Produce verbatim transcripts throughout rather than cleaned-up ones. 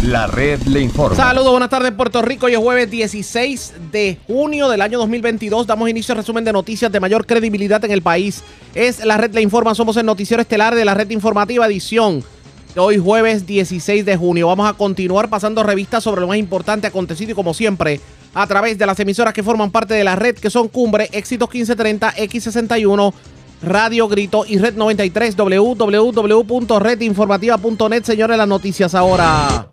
La red le informa. Saludos, buenas tardes Puerto Rico. Hoy es jueves dieciséis de junio del año dos mil veintidós. Damos inicio al resumen de noticias de mayor credibilidad en el país. Es La Red le informa. Somos el noticiero estelar de La Red Informativa, edición de hoy jueves dieciséis de junio. Vamos a continuar pasando revistas sobre lo más importante acontecido y como siempre a través de las emisoras que forman parte de la red, que son Cumbre, Éxitos quince treinta, X sesenta y uno, Radio Grito y Red noventa y tres, doble u doble u doble u punto red informativa punto net. Señores, las noticias ahora.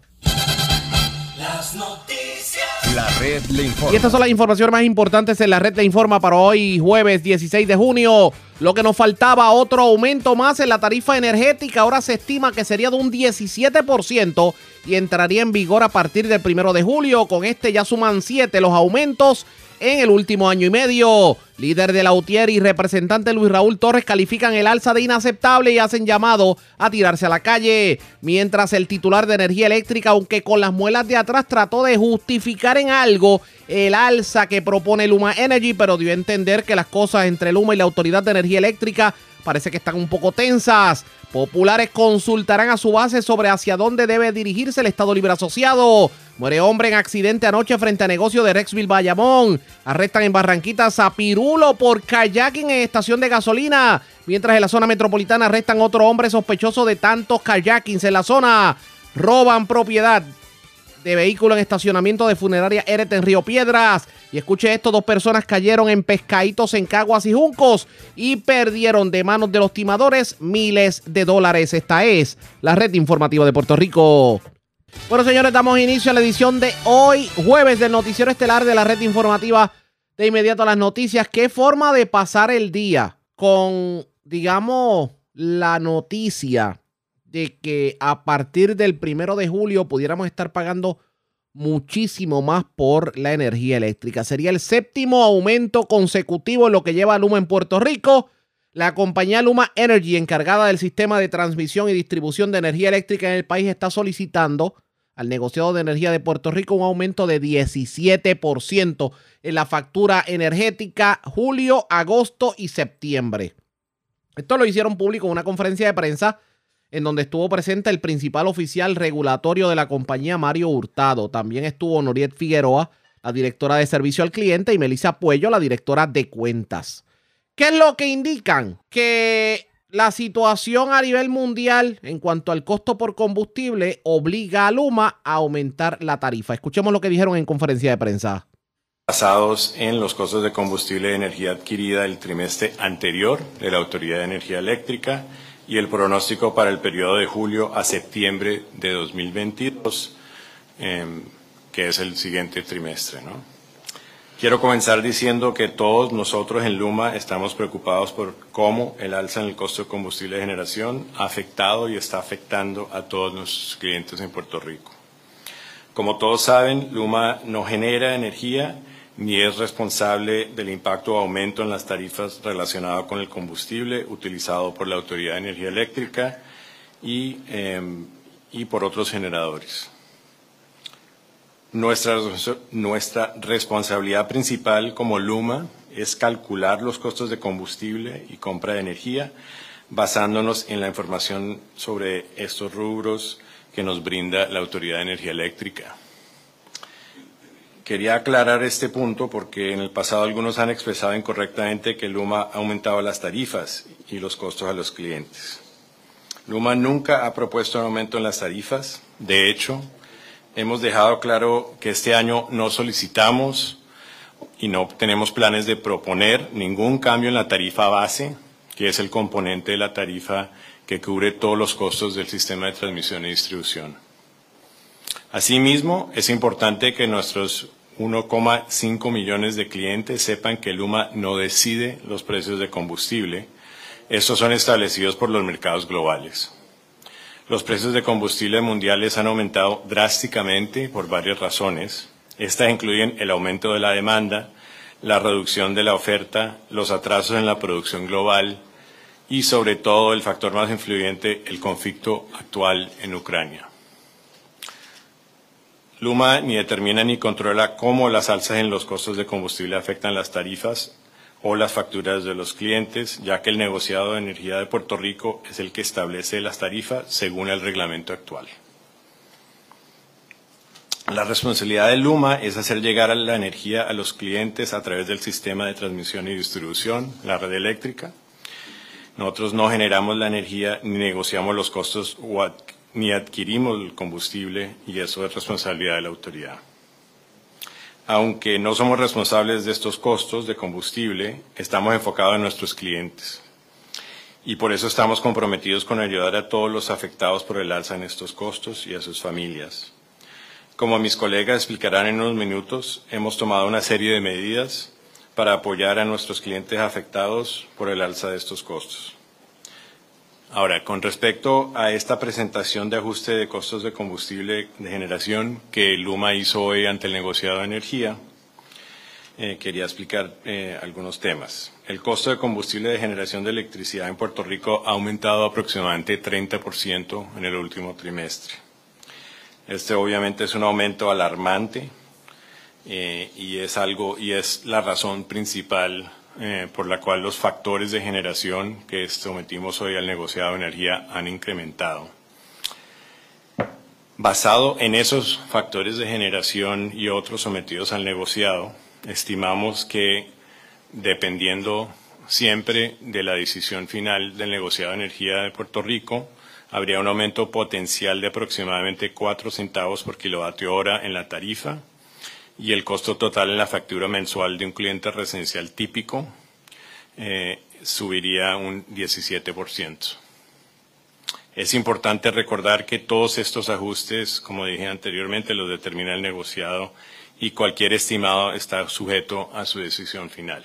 Las noticias. La red le informa. Y estas son las informaciones más importantes en La Red le informa para hoy jueves dieciséis de junio. Lo que nos faltaba, otro aumento más en la tarifa energética. Ahora se estima que sería de un diecisiete por ciento y entraría en vigor a partir del primero de julio. Con este ya suman siete los aumentos en el último año y medio. Líder de la U T I E R y representante Luis Raúl Torres califican el alza de inaceptable y hacen llamado a tirarse a la calle. Mientras el titular de Energía Eléctrica, aunque con las muelas de atrás, trató de justificar en algo el alza que propone Luma Energy, pero dio a entender que las cosas entre Luma y la Autoridad de Energía Eléctrica parece que están un poco tensas. Populares consultarán a su base sobre hacia dónde debe dirigirse el Estado Libre Asociado. Muere hombre en accidente anoche frente a negocio de Rexville, Bayamón. Arrestan en Barranquitas a Pirulo por kayaking en estación de gasolina. Mientras en la zona metropolitana arrestan otro hombre sospechoso de tantos kayakings en la zona. Roban propiedad de vehículo en estacionamiento de funeraria Eret en Río Piedras. Y escuche esto, dos personas cayeron en pescaditos en Caguas y Juncos y perdieron de manos de los timadores miles de dólares. Esta es la Red Informativa de Puerto Rico. Bueno, señores, damos inicio a la edición de hoy, jueves, del noticiero estelar de la Red Informativa. De inmediato a las noticias. ¿Qué forma de pasar el día con, digamos, la noticia de que a partir del primero de julio pudiéramos estar pagando muchísimo más por la energía eléctrica? Sería el séptimo aumento consecutivo en lo que lleva Luma en Puerto Rico. La compañía Luma Energy, encargada del sistema de transmisión y distribución de energía eléctrica en el país, está solicitando al negociado de energía de Puerto Rico un aumento de diecisiete por ciento en la factura energética julio, agosto y septiembre. Esto lo hicieron público en una conferencia de prensa en donde estuvo presente el principal oficial regulatorio de la compañía, Mario Hurtado. También estuvo Noriet Figueroa, la directora de servicio al cliente, y Melissa Puello, la directora de cuentas. ¿Qué es lo que indican? Que la situación a nivel mundial en cuanto al costo por combustible obliga a Luma a aumentar la tarifa. Escuchemos lo que dijeron en conferencia de prensa. Basados en los costos de combustible de energía adquirida el trimestre anterior de la Autoridad de Energía Eléctrica y el pronóstico para el periodo de julio a septiembre de dos mil veintidós, eh, que es el siguiente trimestre, ¿no? Quiero comenzar diciendo que todos nosotros en Luma estamos preocupados por cómo el alza en el costo de combustible de generación ha afectado y está afectando a todos nuestros clientes en Puerto Rico. Como todos saben, Luma no genera energía ni es responsable del impacto o aumento en las tarifas relacionado con el combustible utilizado por la Autoridad de Energía Eléctrica y, eh, y por otros generadores. Nuestra, nuestra responsabilidad principal como Luma es calcular los costos de combustible y compra de energía basándonos en la información sobre estos rubros que nos brinda la Autoridad de Energía Eléctrica. Quería aclarar este punto porque en el pasado algunos han expresado incorrectamente que Luma ha aumentado las tarifas y los costos a los clientes. Luma nunca ha propuesto un aumento en las tarifas. De hecho, hemos dejado claro que este año no solicitamos y no tenemos planes de proponer ningún cambio en la tarifa base, que es el componente de la tarifa que cubre todos los costos del sistema de transmisión y distribución. Asimismo, es importante que nuestros uno coma cinco millones de clientes sepan que Luma no decide los precios de combustible. Estos son establecidos por los mercados globales. Los precios de combustible mundiales han aumentado drásticamente por varias razones. Estas incluyen el aumento de la demanda, la reducción de la oferta, los atrasos en la producción global y, sobre todo, el factor más influyente, el conflicto actual en Ucrania. Luma ni determina ni controla cómo las alzas en los costos de combustible afectan las tarifas o las facturas de los clientes, ya que el negociado de energía de Puerto Rico es el que establece las tarifas según el reglamento actual. La responsabilidad de Luma es hacer llegar la energía a los clientes a través del sistema de transmisión y distribución, la red eléctrica. Nosotros no generamos la energía, ni negociamos los costos, o ad, ni adquirimos el combustible, y eso es responsabilidad de la autoridad. Aunque no somos responsables de estos costos de combustible, estamos enfocados en nuestros clientes. Y por eso estamos comprometidos con ayudar a todos los afectados por el alza en estos costos y a sus familias. Como mis colegas explicarán en unos minutos, hemos tomado una serie de medidas para apoyar a nuestros clientes afectados por el alza de estos costos. Ahora, con respecto a esta presentación de ajuste de costos de combustible de generación que Luma hizo hoy ante el negociado de energía, eh, quería explicar eh, algunos temas. El costo de combustible de generación de electricidad en Puerto Rico ha aumentado aproximadamente treinta por ciento en el último trimestre. Este obviamente es un aumento alarmante eh, y es algo y es la razón principal eh, por la cual los factores de generación que sometimos hoy al negociado de energía han incrementado. Basado en esos factores de generación y otros sometidos al negociado, estimamos que dependiendo siempre de la decisión final del negociado de energía de Puerto Rico, habría un aumento potencial de aproximadamente cuatro centavos por kilovatio hora en la tarifa y el costo total en la factura mensual de un cliente residencial típico eh, subiría un diecisiete por ciento. Es importante recordar que todos estos ajustes, como dije anteriormente, los determina el negociado y cualquier estimado está sujeto a su decisión final.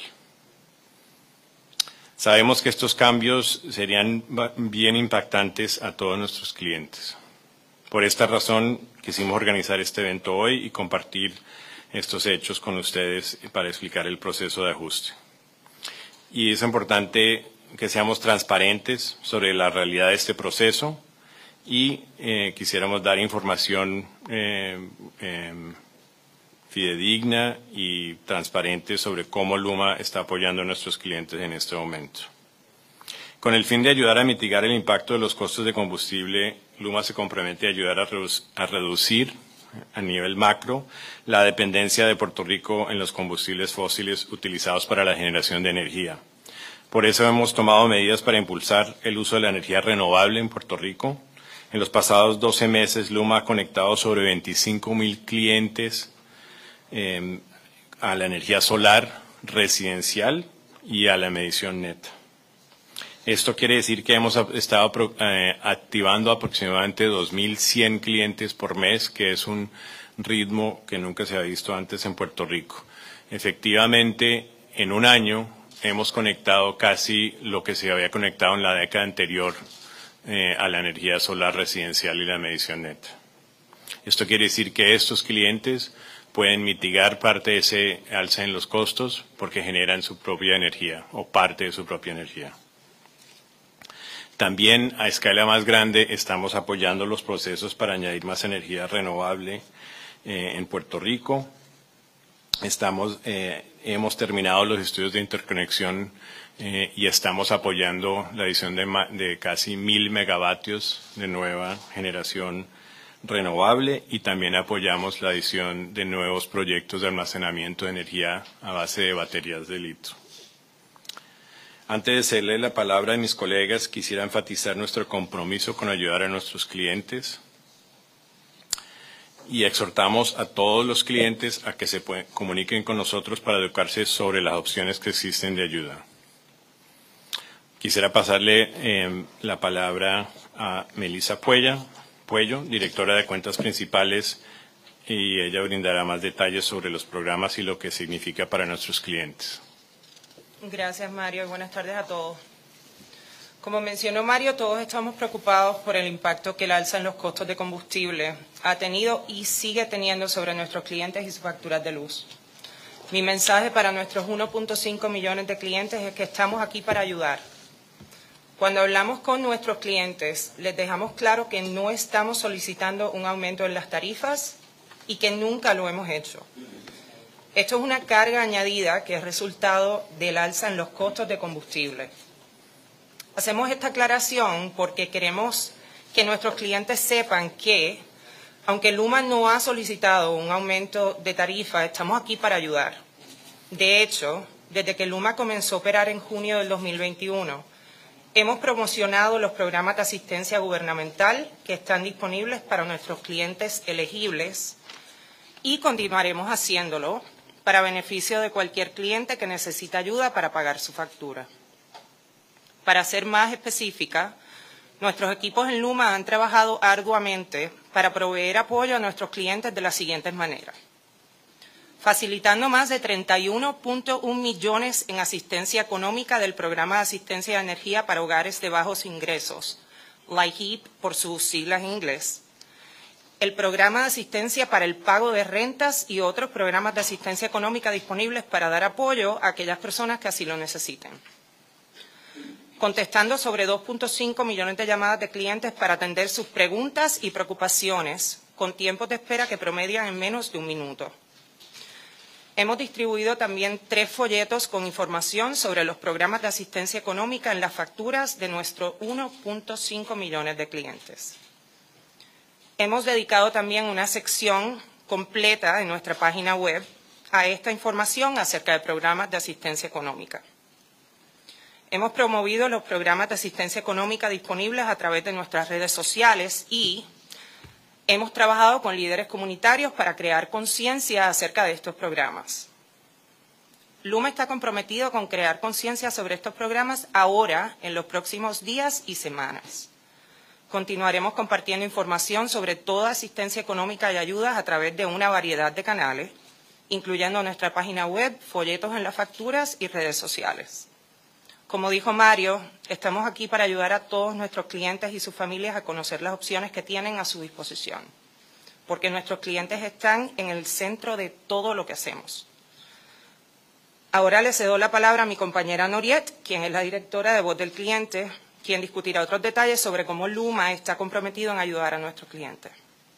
Sabemos que estos cambios serían bien impactantes a todos nuestros clientes. Por esta razón quisimos organizar este evento hoy y compartir estos hechos con ustedes para explicar el proceso de ajuste. Y es importante que seamos transparentes sobre la realidad de este proceso y eh, quisiéramos dar información eh, eh, fidedigna y transparente sobre cómo Luma está apoyando a nuestros clientes en este momento. Con el fin de ayudar a mitigar el impacto de los costos de combustible, Luma se compromete a ayudar a, redu a reducir a nivel macro la dependencia de Puerto Rico en los combustibles fósiles utilizados para la generación de energía. Por eso hemos tomado medidas para impulsar el uso de la energía renovable en Puerto Rico. En los pasados doce meses, Luma ha conectado sobre veinticinco mil clientes Eh, a la energía solar residencial y a la medición neta. Esto quiere decir que hemos estado eh, activando aproximadamente dos mil cien clientes por mes, que es un ritmo que nunca se ha visto antes en Puerto Rico. Efectivamente, en un año hemos conectado casi lo que se había conectado en la década anterior eh, a la energía solar residencial y la medición neta. Esto quiere decir que estos clientes pueden mitigar parte de ese alza en los costos porque generan su propia energía o parte de su propia energía. También a escala más grande estamos apoyando los procesos para añadir más energía renovable eh, en Puerto Rico. Estamos, eh, hemos terminado los estudios de interconexión eh, y estamos apoyando la adición de, de casi mil megavatios de nueva generación renovable y también apoyamos la adición de nuevos proyectos de almacenamiento de energía a base de baterías de litio. Antes de cederle la palabra a mis colegas, quisiera enfatizar nuestro compromiso con ayudar a nuestros clientes y exhortamos a todos los clientes a que se comuniquen con nosotros para educarse sobre las opciones que existen de ayuda. Quisiera pasarle eh, la palabra a Melissa Puella, Puello, directora de Cuentas Principales, y ella brindará más detalles sobre los programas y lo que significa para nuestros clientes. Gracias, Mario, y buenas tardes a todos. Como mencionó Mario, todos estamos preocupados por el impacto que el alza en los costos de combustible ha tenido y sigue teniendo sobre nuestros clientes y sus facturas de luz. Mi mensaje para nuestros uno punto cinco millones de clientes es que estamos aquí para ayudar. Cuando hablamos con nuestros clientes, les dejamos claro que no estamos solicitando un aumento en las tarifas y que nunca lo hemos hecho. Esto es una carga añadida que es resultado del alza en los costos de combustible. Hacemos esta aclaración porque queremos que nuestros clientes sepan que, Aunque Luma no ha solicitado un aumento de tarifa, estamos aquí para ayudar. De hecho, desde que Luma comenzó a operar en junio del dos mil veintiuno, hemos promocionado los programas de asistencia gubernamental que están disponibles para nuestros clientes elegibles y continuaremos haciéndolo para beneficio de cualquier cliente que necesite ayuda para pagar su factura. Para ser más específica, nuestros equipos en Luma han trabajado arduamente para proveer apoyo a nuestros clientes de las siguientes maneras. Facilitando más de treinta y uno punto uno millones en asistencia económica del Programa de Asistencia de Energía para Hogares de Bajos Ingresos, LIHEAP por sus siglas en inglés, el Programa de Asistencia para el Pago de Rentas y otros programas de asistencia económica disponibles para dar apoyo a aquellas personas que así lo necesiten. Contestando sobre dos punto cinco millones de llamadas de clientes para atender sus preguntas y preocupaciones, con tiempos de espera que promedian en menos de un minuto. Hemos distribuido también tres folletos con información sobre los programas de asistencia económica en las facturas de nuestros uno punto cinco millones de clientes. Hemos dedicado también una sección completa en nuestra página web a esta información acerca de programas de asistencia económica. Hemos promovido los programas de asistencia económica disponibles a través de nuestras redes sociales y hemos trabajado con líderes comunitarios para crear conciencia acerca de estos programas. Luma está comprometido con crear conciencia sobre estos programas ahora, en los próximos días y semanas. Continuaremos compartiendo información sobre toda asistencia económica y ayudas a través de una variedad de canales, incluyendo nuestra página web, folletos en las facturas y redes sociales. Como dijo Mario, estamos aquí para ayudar a todos nuestros clientes y sus familias a conocer las opciones que tienen a su disposición, porque nuestros clientes están en el centro de todo lo que hacemos. Ahora le cedo la palabra a mi compañera Noriet, quien es la directora de Voz del Cliente, quien discutirá otros detalles sobre cómo Luma está comprometido en ayudar a nuestros clientes.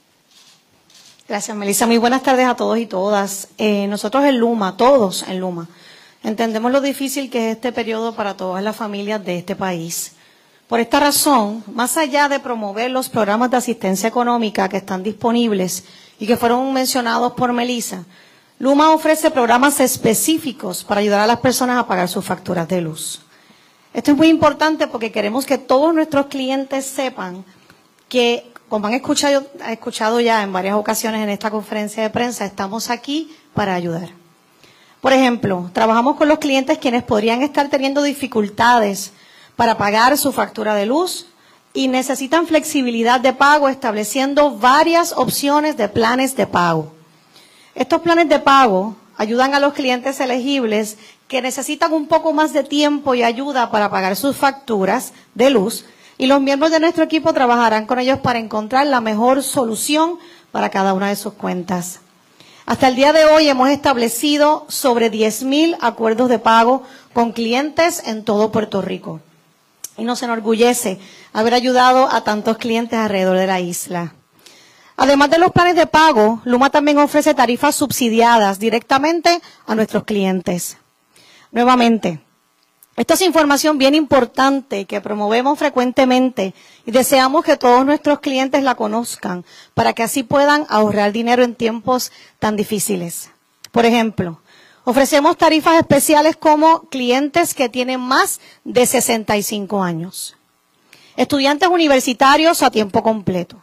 Gracias, Melissa. Muy buenas tardes a todos y todas. Eh, nosotros en Luma, todos en Luma, entendemos lo difícil que es este periodo para todas las familias de este país. Por esta razón, más allá de promover los programas de asistencia económica que están disponibles y que fueron mencionados por Melissa, Luma ofrece programas específicos para ayudar a las personas a pagar sus facturas de luz. Esto es muy importante porque queremos que todos nuestros clientes sepan que, como han escuchado, han escuchado ya en varias ocasiones en esta conferencia de prensa, estamos aquí para ayudar. Por ejemplo, trabajamos con los clientes quienes podrían estar teniendo dificultades para pagar su factura de luz y necesitan flexibilidad de pago estableciendo varias opciones de planes de pago. Estos planes de pago ayudan a los clientes elegibles que necesitan un poco más de tiempo y ayuda para pagar sus facturas de luz y los miembros de nuestro equipo trabajarán con ellos para encontrar la mejor solución para cada una de sus cuentas. Hasta el día de hoy hemos establecido sobre diez mil acuerdos de pago con clientes en todo Puerto Rico. Y nos enorgullece haber ayudado a tantos clientes alrededor de la isla. Además de los planes de pago, Luma también ofrece tarifas subsidiadas directamente a nuestros clientes. Nuevamente, esta es información bien importante que promovemos frecuentemente y deseamos que todos nuestros clientes la conozcan para que así puedan ahorrar dinero en tiempos tan difíciles. Por ejemplo, ofrecemos tarifas especiales como clientes que tienen más de sesenta y cinco años, estudiantes universitarios a tiempo completo,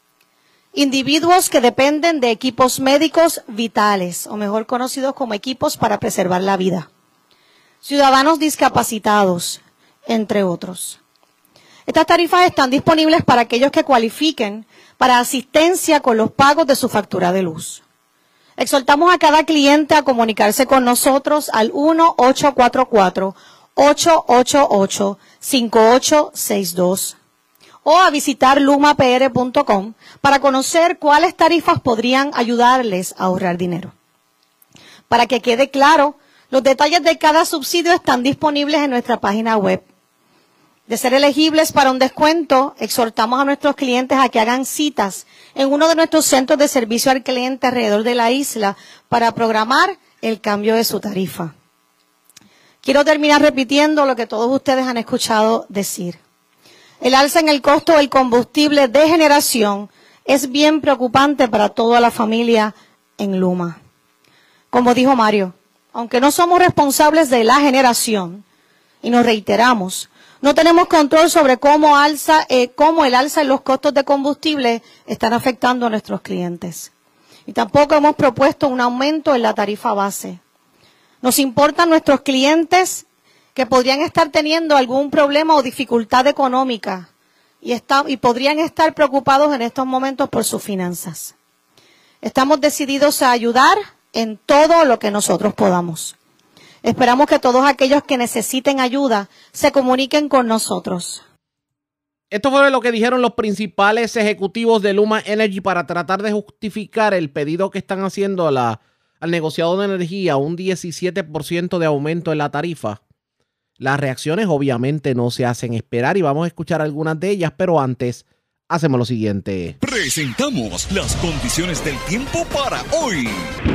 individuos que dependen de equipos médicos vitales, o mejor conocidos como equipos para preservar la vida, ciudadanos discapacitados, entre otros. Estas tarifas están disponibles para aquellos que cualifiquen para asistencia con los pagos de su factura de luz. Exhortamos a cada cliente a comunicarse con nosotros al uno ocho cuatro cuatro, ocho ocho ocho, cinco ocho seis dos o a visitar luma p r punto com para conocer cuáles tarifas podrían ayudarles a ahorrar dinero. Para que quede claro, los detalles de cada subsidio están disponibles en nuestra página web. De ser elegibles para un descuento, exhortamos a nuestros clientes a que hagan citas en uno de nuestros centros de servicio al cliente alrededor de la isla para programar el cambio de su tarifa. Quiero terminar repitiendo lo que todos ustedes han escuchado decir. El alza en el costo del combustible de generación es bien preocupante para toda la familia en Luma. Como dijo Mario, aunque no somos responsables de la generación, y nos reiteramos, no tenemos control sobre cómo, alza, eh, cómo el alza en los costos de combustible están afectando a nuestros clientes. Y tampoco hemos propuesto un aumento en la tarifa base. Nos importan nuestros clientes que podrían estar teniendo algún problema o dificultad económica y, está, y podrían estar preocupados en estos momentos por sus finanzas. Estamos decididos a ayudar en todo lo que nosotros podamos. Esperamos que todos aquellos que necesiten ayuda se comuniquen con nosotros. Esto fue lo que dijeron los principales ejecutivos de Luma Energy para tratar de justificar el pedido que están haciendo a la, al negociado de energía, un diecisiete por ciento de aumento en la tarifa. Las reacciones obviamente no se hacen esperar y vamos a escuchar algunas de ellas, pero antes hacemos lo siguiente. Presentamos las condiciones del tiempo para hoy.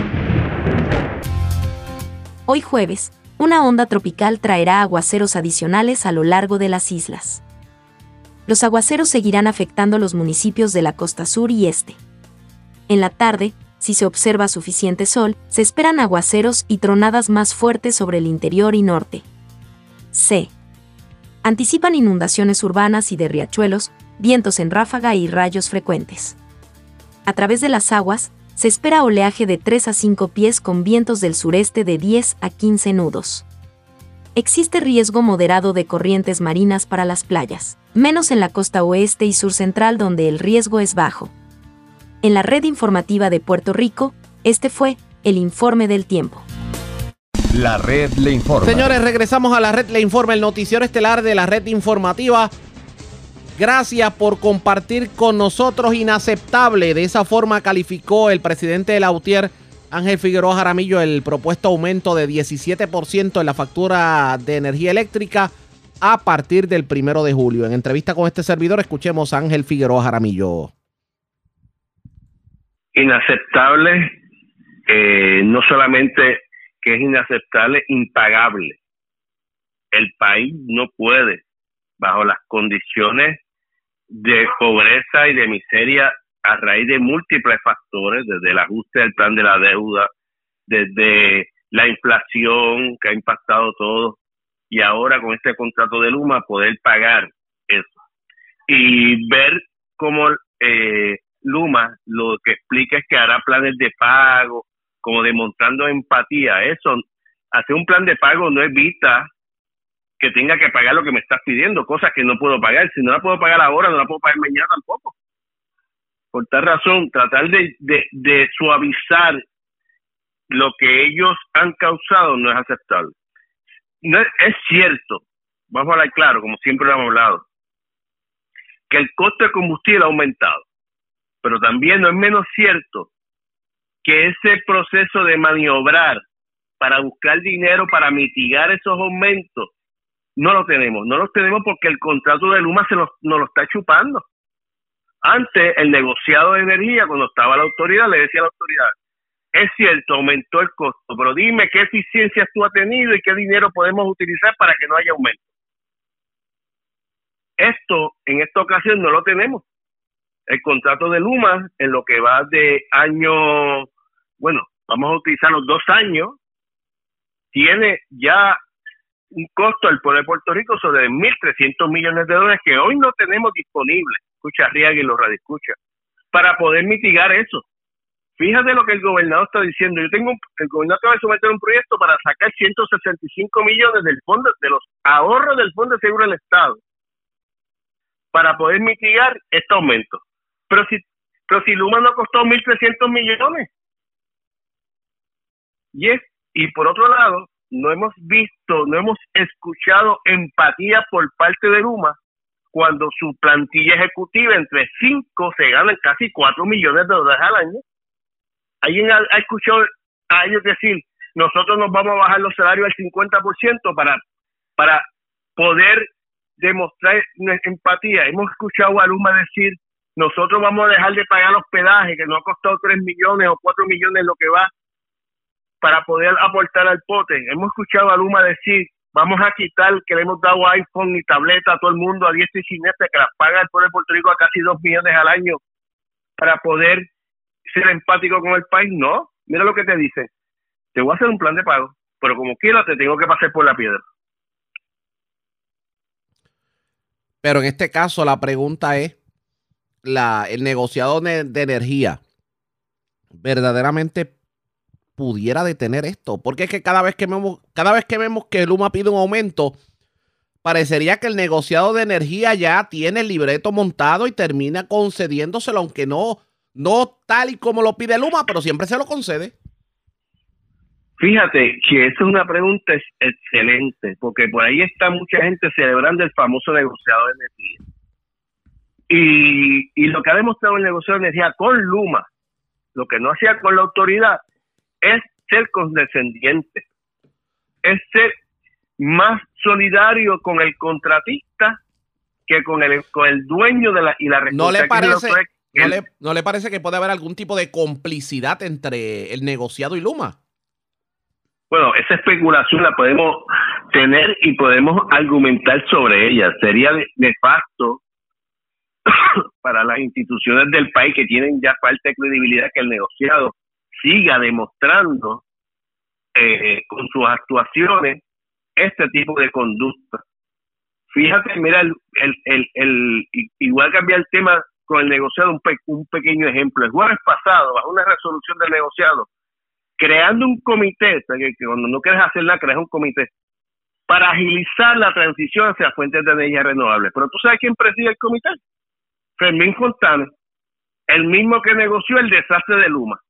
Hoy jueves, una onda tropical traerá aguaceros adicionales a lo largo de las islas. Los aguaceros seguirán afectando los municipios de la costa sur y este. En la tarde, si se observa suficiente sol, se esperan aguaceros y tronadas más fuertes sobre el interior y norte. C. Anticipan inundaciones urbanas y de riachuelos, vientos en ráfaga y rayos frecuentes. A través de las aguas, se espera oleaje de tres a cinco pies con vientos del sureste de diez a quince nudos. Existe riesgo moderado de corrientes marinas para las playas, menos en la costa oeste y sur central donde el riesgo es bajo. En la red informativa de Puerto Rico, este fue el informe del tiempo. La red le informa. Señores, regresamos a la red le informa, el noticiero estelar de la red informativa. Gracias por compartir con nosotros. Inaceptable. De esa forma calificó el presidente de la U T I E R, Ángel Figueroa Jaramillo, el propuesto aumento de diecisiete por ciento en la factura de energía eléctrica a partir del primero de julio. En entrevista con este servidor, escuchemos a Ángel Figueroa Jaramillo. Inaceptable, eh, no solamente que es inaceptable, impagable. El país no puede, bajo las condiciones de pobreza y de miseria a raíz de múltiples factores, desde el ajuste del plan de la deuda, desde la inflación que ha impactado todo, y ahora con este contrato de Luma poder pagar eso. Y ver cómo eh, Luma lo que explica es que hará planes de pago, como demostrando empatía. Eso, hacer un plan de pago no evita que tenga que pagar lo que me estás pidiendo, cosas que no puedo pagar. Si no la puedo pagar ahora, no la puedo pagar mañana tampoco. Por tal razón, tratar de, de, de suavizar lo que ellos han causado no es aceptable. No es, es cierto, vamos a hablar claro, como siempre lo hemos hablado, que el costo de combustible ha aumentado, pero también no es menos cierto que ese proceso de maniobrar para buscar dinero para mitigar esos aumentos no lo tenemos, no los tenemos porque el contrato de Luma se nos, nos lo está chupando. Antes, el negociado de energía, cuando estaba la autoridad, le decía a la autoridad, es cierto, aumentó el costo, pero dime qué eficiencias tú has tenido y qué dinero podemos utilizar para que no haya aumento. Esto, en esta ocasión, no lo tenemos. El contrato de Luma, en lo que va de año, bueno, vamos a utilizar los dos años, tiene ya un costo al pueblo de Puerto Rico sobre mil trescientos millones de dólares que hoy no tenemos disponibles, escucha Arriaga y los radioescuchas, para poder mitigar eso. Fíjate lo que el gobernador está diciendo. Yo tengo un, el gobernador acaba de someter un proyecto para sacar ciento sesenta y cinco millones del fondo, de los ahorros del Fondo de Seguro del Estado, para poder mitigar este aumento. Pero si, pero si Luma no costó mil trescientos millones. Y es, y por otro lado, no hemos visto, no hemos escuchado empatía por parte de Luma cuando su plantilla ejecutiva entre cinco se ganan casi cuatro millones de dólares al año. ¿Alguien ha, ha escuchado a ellos decir, nosotros nos vamos a bajar los salarios al cincuenta por ciento para, para poder demostrar empatía? Hemos escuchado a Luma decir, nosotros vamos a dejar de pagar hospedaje, que nos ha costado tres millones o cuatro millones lo que va, para poder aportar al pote. Hemos escuchado a Luma decir, vamos a quitar que le hemos dado iPhone y tableta a todo el mundo a diestra y siniestra, que las paga el pueblo de Puerto Rico a casi dos millones al año, para poder ser empático con el país. No, mira lo que te dice. Te voy a hacer un plan de pago, pero como quiera te tengo que pasar por la piedra. Pero en este caso la pregunta es, la, el negociado de, de energía verdaderamente pudiera detener esto, porque es que cada vez que vemos, cada vez que vemos que Luma pide un aumento, parecería que el negociado de energía ya tiene el libreto montado y termina concediéndoselo, aunque no, no tal y como lo pide Luma, pero siempre se lo concede. Fíjate que esa es una pregunta excelente, porque por ahí está mucha gente celebrando el famoso negociado de energía. Y, y lo que ha demostrado el negociado de energía con Luma, lo que no hacía con la autoridad, es ser condescendiente, es ser más solidario con el contratista que con el, con el dueño de la y la ¿No le parece, que no, el, le, ¿No le parece que puede haber algún tipo de complicidad entre el negociado y Luma? Bueno, esa especulación la podemos tener y podemos argumentar sobre ella. Sería nefasto para las instituciones del país que tienen ya falta de credibilidad que el negociado siga demostrando eh, con sus actuaciones este tipo de conducta. Fíjate, mira, el, el, el, el igual cambiar el tema con el negociado, un, pe, un pequeño ejemplo. El jueves pasado, bajo una resolución del negociado, creando un comité, que, que cuando no quieres hacer nada, creas un comité, para agilizar la transición hacia fuentes de energía renovables. Pero ¿tú sabes quién preside el comité? Fermín Fontana, el mismo que negoció el desastre de Luma.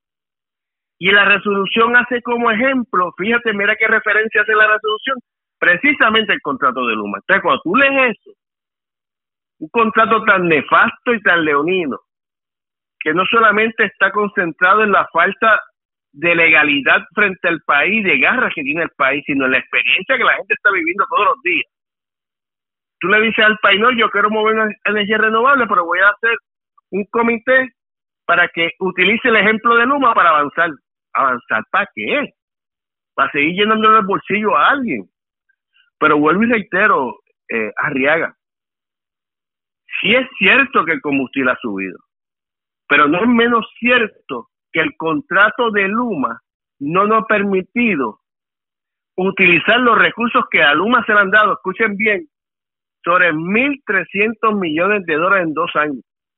Y la resolución hace como ejemplo, fíjate, mira qué referencia hace la resolución, precisamente el contrato de Luma. Entonces, cuando tú lees eso, un contrato tan nefasto y tan leonino, que no solamente está concentrado en la falta de legalidad frente al país, de garras que tiene el país, sino en la experiencia que la gente está viviendo todos los días. Tú le dices al país, no, yo quiero mover una energía renovable, pero voy a hacer un comité para que utilice el ejemplo de Luma para avanzar. ¿Avanzar para qué? Para seguir llenando el bolsillo a alguien. Pero vuelvo y reitero, eh, Arriaga, sí es cierto que el combustible ha subido, pero no es menos cierto que el contrato de Luma no nos ha permitido utilizar los recursos que a Luma se le han dado, escuchen bien, sobre mil trescientos millones de dólares en dos años.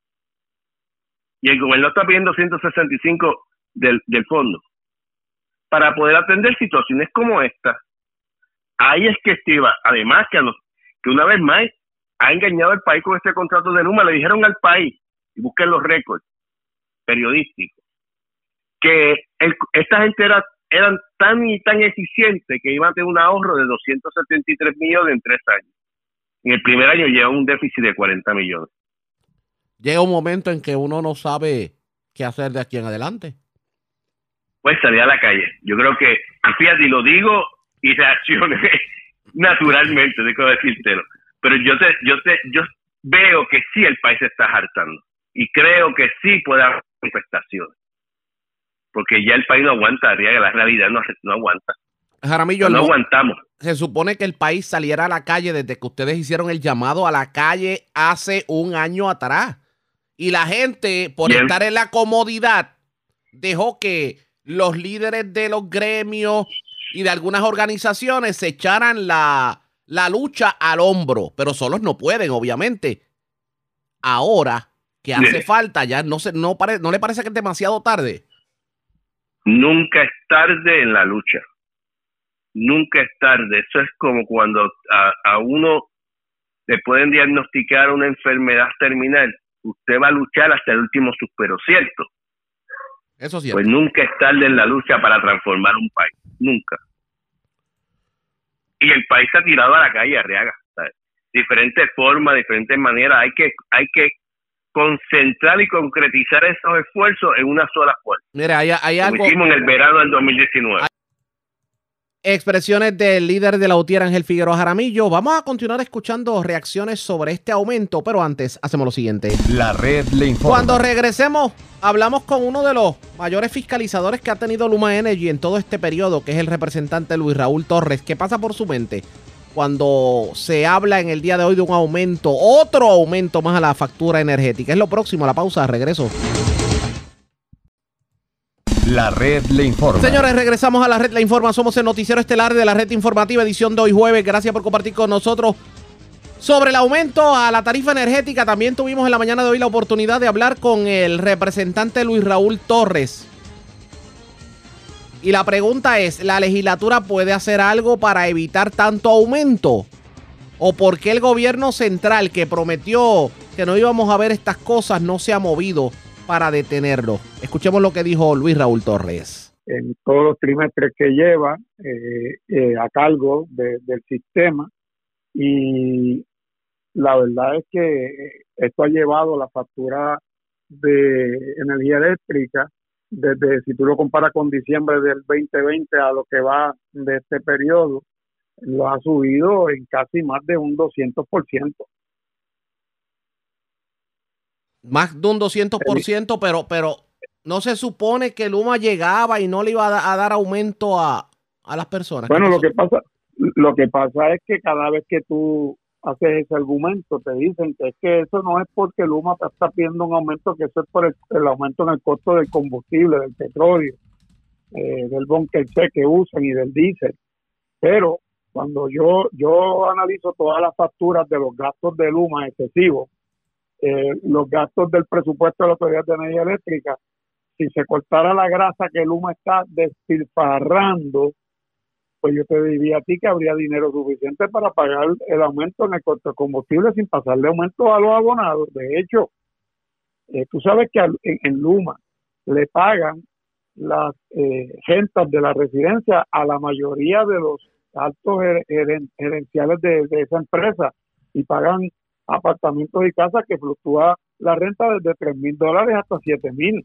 Y el gobierno está pidiendo ciento sesenta y cinco del, del fondo para poder atender situaciones como esta. Ahí es que estiva, además que, a los, que una vez más ha engañado al país con este contrato de Luma. Le dijeron al país, y busquen los récords periodísticos, que el, esta gente era, eran tan y tan eficientes que iban a tener un ahorro de doscientos setenta y tres millones en tres años. En el primer año lleva un déficit de cuarenta millones. Llega un momento en que uno no sabe qué hacer de aquí en adelante. Pues salir a la calle. Yo creo que, fíjate, y lo digo y reaccioné naturalmente, tengo que decírtelo. Pero yo te, yo te, yo veo que sí el país se está hartando. Y creo que sí puede haber manifestaciones. Porque ya el país no aguanta, la realidad no, no aguanta. Jaramillo, no, no no aguantamos. Se supone que el país saliera a la calle desde que ustedes hicieron el llamado a la calle hace un año atrás. Y la gente, por Bien. estar en la comodidad, dejó que los líderes de los gremios y de algunas organizaciones se echaran la, la lucha al hombro. Pero solos no pueden, obviamente. Ahora que hace Bien. falta, ya no, se, no, pare, ¿no le parece que es demasiado tarde? Nunca es tarde en la lucha. Nunca es tarde. Eso es como cuando a, a uno le pueden diagnosticar una enfermedad terminal. Usted va a luchar hasta el último suspiro, ¿cierto? Eso es cierto. Pues nunca es tarde en la lucha para transformar un país. Nunca. Y el país se ha tirado a la calle, Arriaga. ¿Sabes? Diferentes formas, diferentes maneras. Hay que, hay que concentrar y concretizar esos esfuerzos en una sola fuerza. Mira, hay, hay algo... Como hicimos en el verano del dos mil diecinueve. Hay... Expresiones del líder de la U T I E R, Ángel Figueroa Jaramillo. Vamos a continuar escuchando reacciones sobre este aumento, pero antes hacemos lo siguiente. La red le informa. Cuando regresemos, hablamos con uno de los mayores fiscalizadores que ha tenido Luma Energy en todo este periodo, que es el representante Luis Raúl Torres. ¿Qué pasa por su mente? cuando se habla en el día de hoy de un aumento, otro aumento más a la factura energética. Es lo próximo, a la pausa, regreso. La red le informa. Señores, regresamos a la red le informa. Somos el noticiero estelar de la red informativa, edición de hoy jueves. Gracias por compartir con nosotros sobre el aumento a la tarifa energética. También tuvimos en la mañana de hoy la oportunidad de hablar con el representante Luis Raúl Torres. Y la pregunta es, ¿la legislatura puede hacer algo para evitar tanto aumento? ¿O por qué el gobierno central, que prometió que no íbamos a ver estas cosas, no se ha movido para detenerlo? Escuchemos lo que dijo Luis Raúl Torres. En todos los trimestres que lleva eh, eh, a cargo de, del sistema, y la verdad es que esto ha llevado la factura de energía eléctrica, desde, si tú lo comparas con diciembre del veinte veinte a lo que va de este periodo, lo ha subido en casi más de un doscientos por ciento. Más de un doscientos por ciento, pero, pero no se supone que Luma llegaba y no le iba a, da, a dar aumento a, a las personas. Bueno, lo que pasa, lo que pasa es que cada vez que tú haces ese argumento, te dicen que es que eso no es porque Luma te está pidiendo un aumento, que eso es por el, el aumento en el costo del combustible, del petróleo, eh, del bunker C que usan y del diésel. Pero cuando yo yo analizo todas las facturas de los gastos de Luma excesivos, eh, los gastos del presupuesto de la Autoridad de Energía Eléctrica, si se cortara la grasa que Luma está despilfarrando, pues yo te diría a ti que habría dinero suficiente para pagar el aumento en el costo de combustible sin pasarle aumento a los abonados. De hecho, eh, tú sabes que en, en Luma le pagan las eh, rentas de la residencia a la mayoría de los altos ger- gerenciales de, de esa empresa, y pagan apartamentos y casas que fluctúa la renta desde tres mil dólares hasta siete mil.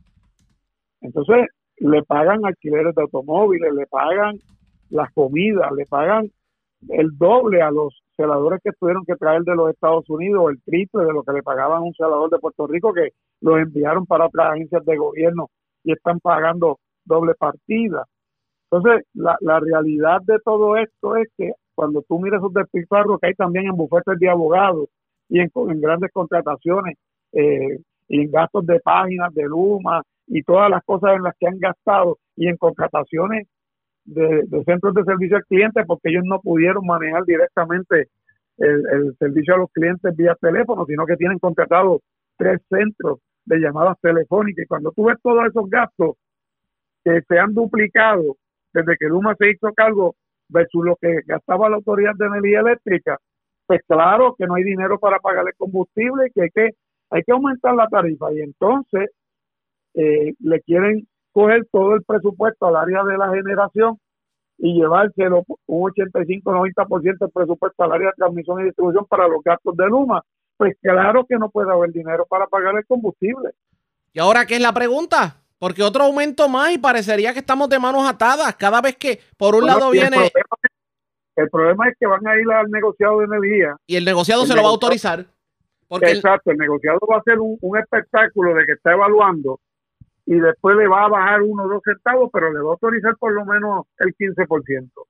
Entonces, le pagan alquileres de automóviles, le pagan las comidas, le pagan el doble a los celadores que tuvieron que traer de los Estados Unidos, el triple de lo que le pagaban a un celador de Puerto Rico, que los enviaron para otras agencias de gobierno y están pagando doble partida. Entonces, la, la realidad de todo esto es que cuando tú miras esos despilfarros que hay también en bufetes de abogados y en, en grandes contrataciones, eh, y en gastos de páginas de Luma y todas las cosas en las que han gastado, y en contrataciones De, de centros de servicio al cliente, porque ellos no pudieron manejar directamente el, el servicio a los clientes vía teléfono, sino que tienen contratados tres centros de llamadas telefónicas. Y cuando tú ves todos esos gastos que se han duplicado desde que Luma se hizo cargo versus lo que gastaba la Autoridad de Energía Eléctrica, pues claro que no hay dinero para pagar el combustible y que hay que, hay que aumentar la tarifa. Y entonces eh, le quieren coger todo el presupuesto al área de la generación y llevárselo un ochenta y cinco a noventa por ciento del presupuesto al área de transmisión y distribución para los gastos de Luma. Pues claro que no puede haber dinero para pagar el combustible. ¿Y ahora qué es la pregunta? Porque otro aumento más y parecería que estamos de manos atadas. Cada vez que por un Bueno, lado el viene... Problema es, el problema es que van a ir al negociado de energía. Y el negociado el se lo va a negociado, autorizar. Porque exacto, el, el negociado va a hacer un, un espectáculo de que está evaluando y después le va a bajar uno o dos centavos, pero le va a autorizar por lo menos el quince por ciento.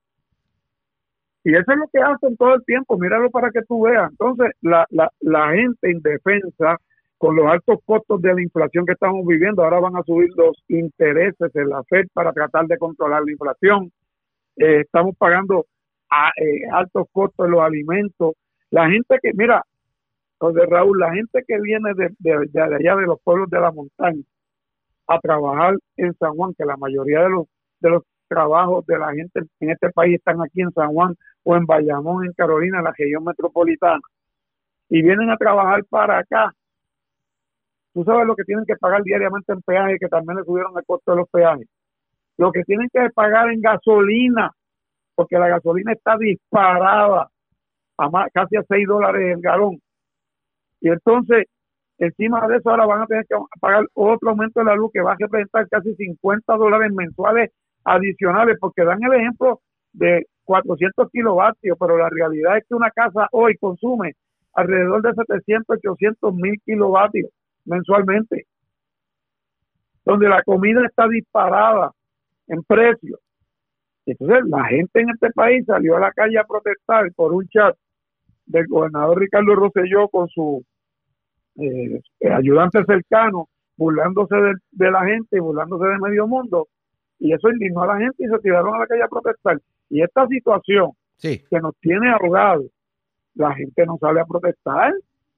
Y eso es lo que hacen todo el tiempo, míralo para que tú veas. Entonces, la, la, la gente indefensa, con los altos costos de la inflación que estamos viviendo, ahora van a subir los intereses en la Fed para tratar de controlar la inflación. Eh, estamos pagando a, eh, altos costos en los alimentos. La gente que, mira, José Raúl, la gente que viene de, de, de allá de los pueblos de la montaña a trabajar en San Juan, que la mayoría de los de los trabajos de la gente en este país están aquí en San Juan o en Bayamón, en Carolina, en la región metropolitana, y vienen a trabajar para acá. Tú sabes lo que tienen que pagar diariamente en peaje, que también le subieron el costo de los peajes. Lo que tienen que pagar en gasolina, porque la gasolina está disparada a más, casi a seis dólares el galón. Y entonces, encima de eso, ahora van a tener que pagar otro aumento de la luz que va a representar casi cincuenta dólares mensuales adicionales, porque dan el ejemplo de cuatrocientos kilovatios, pero la realidad es que una casa hoy consume alrededor de setecientos, ochocientos mil kilovatios mensualmente, donde la comida está disparada en precio. Entonces la gente en este país salió a la calle a protestar por un chat del gobernador Ricardo Rosselló con su eh, ayudante cercano, burlándose de, de la gente y burlándose de medio mundo, y eso indignó a la gente y se tiraron a la calle a protestar. Y esta situación sí. que nos tiene ahogados, la gente no sale a protestar.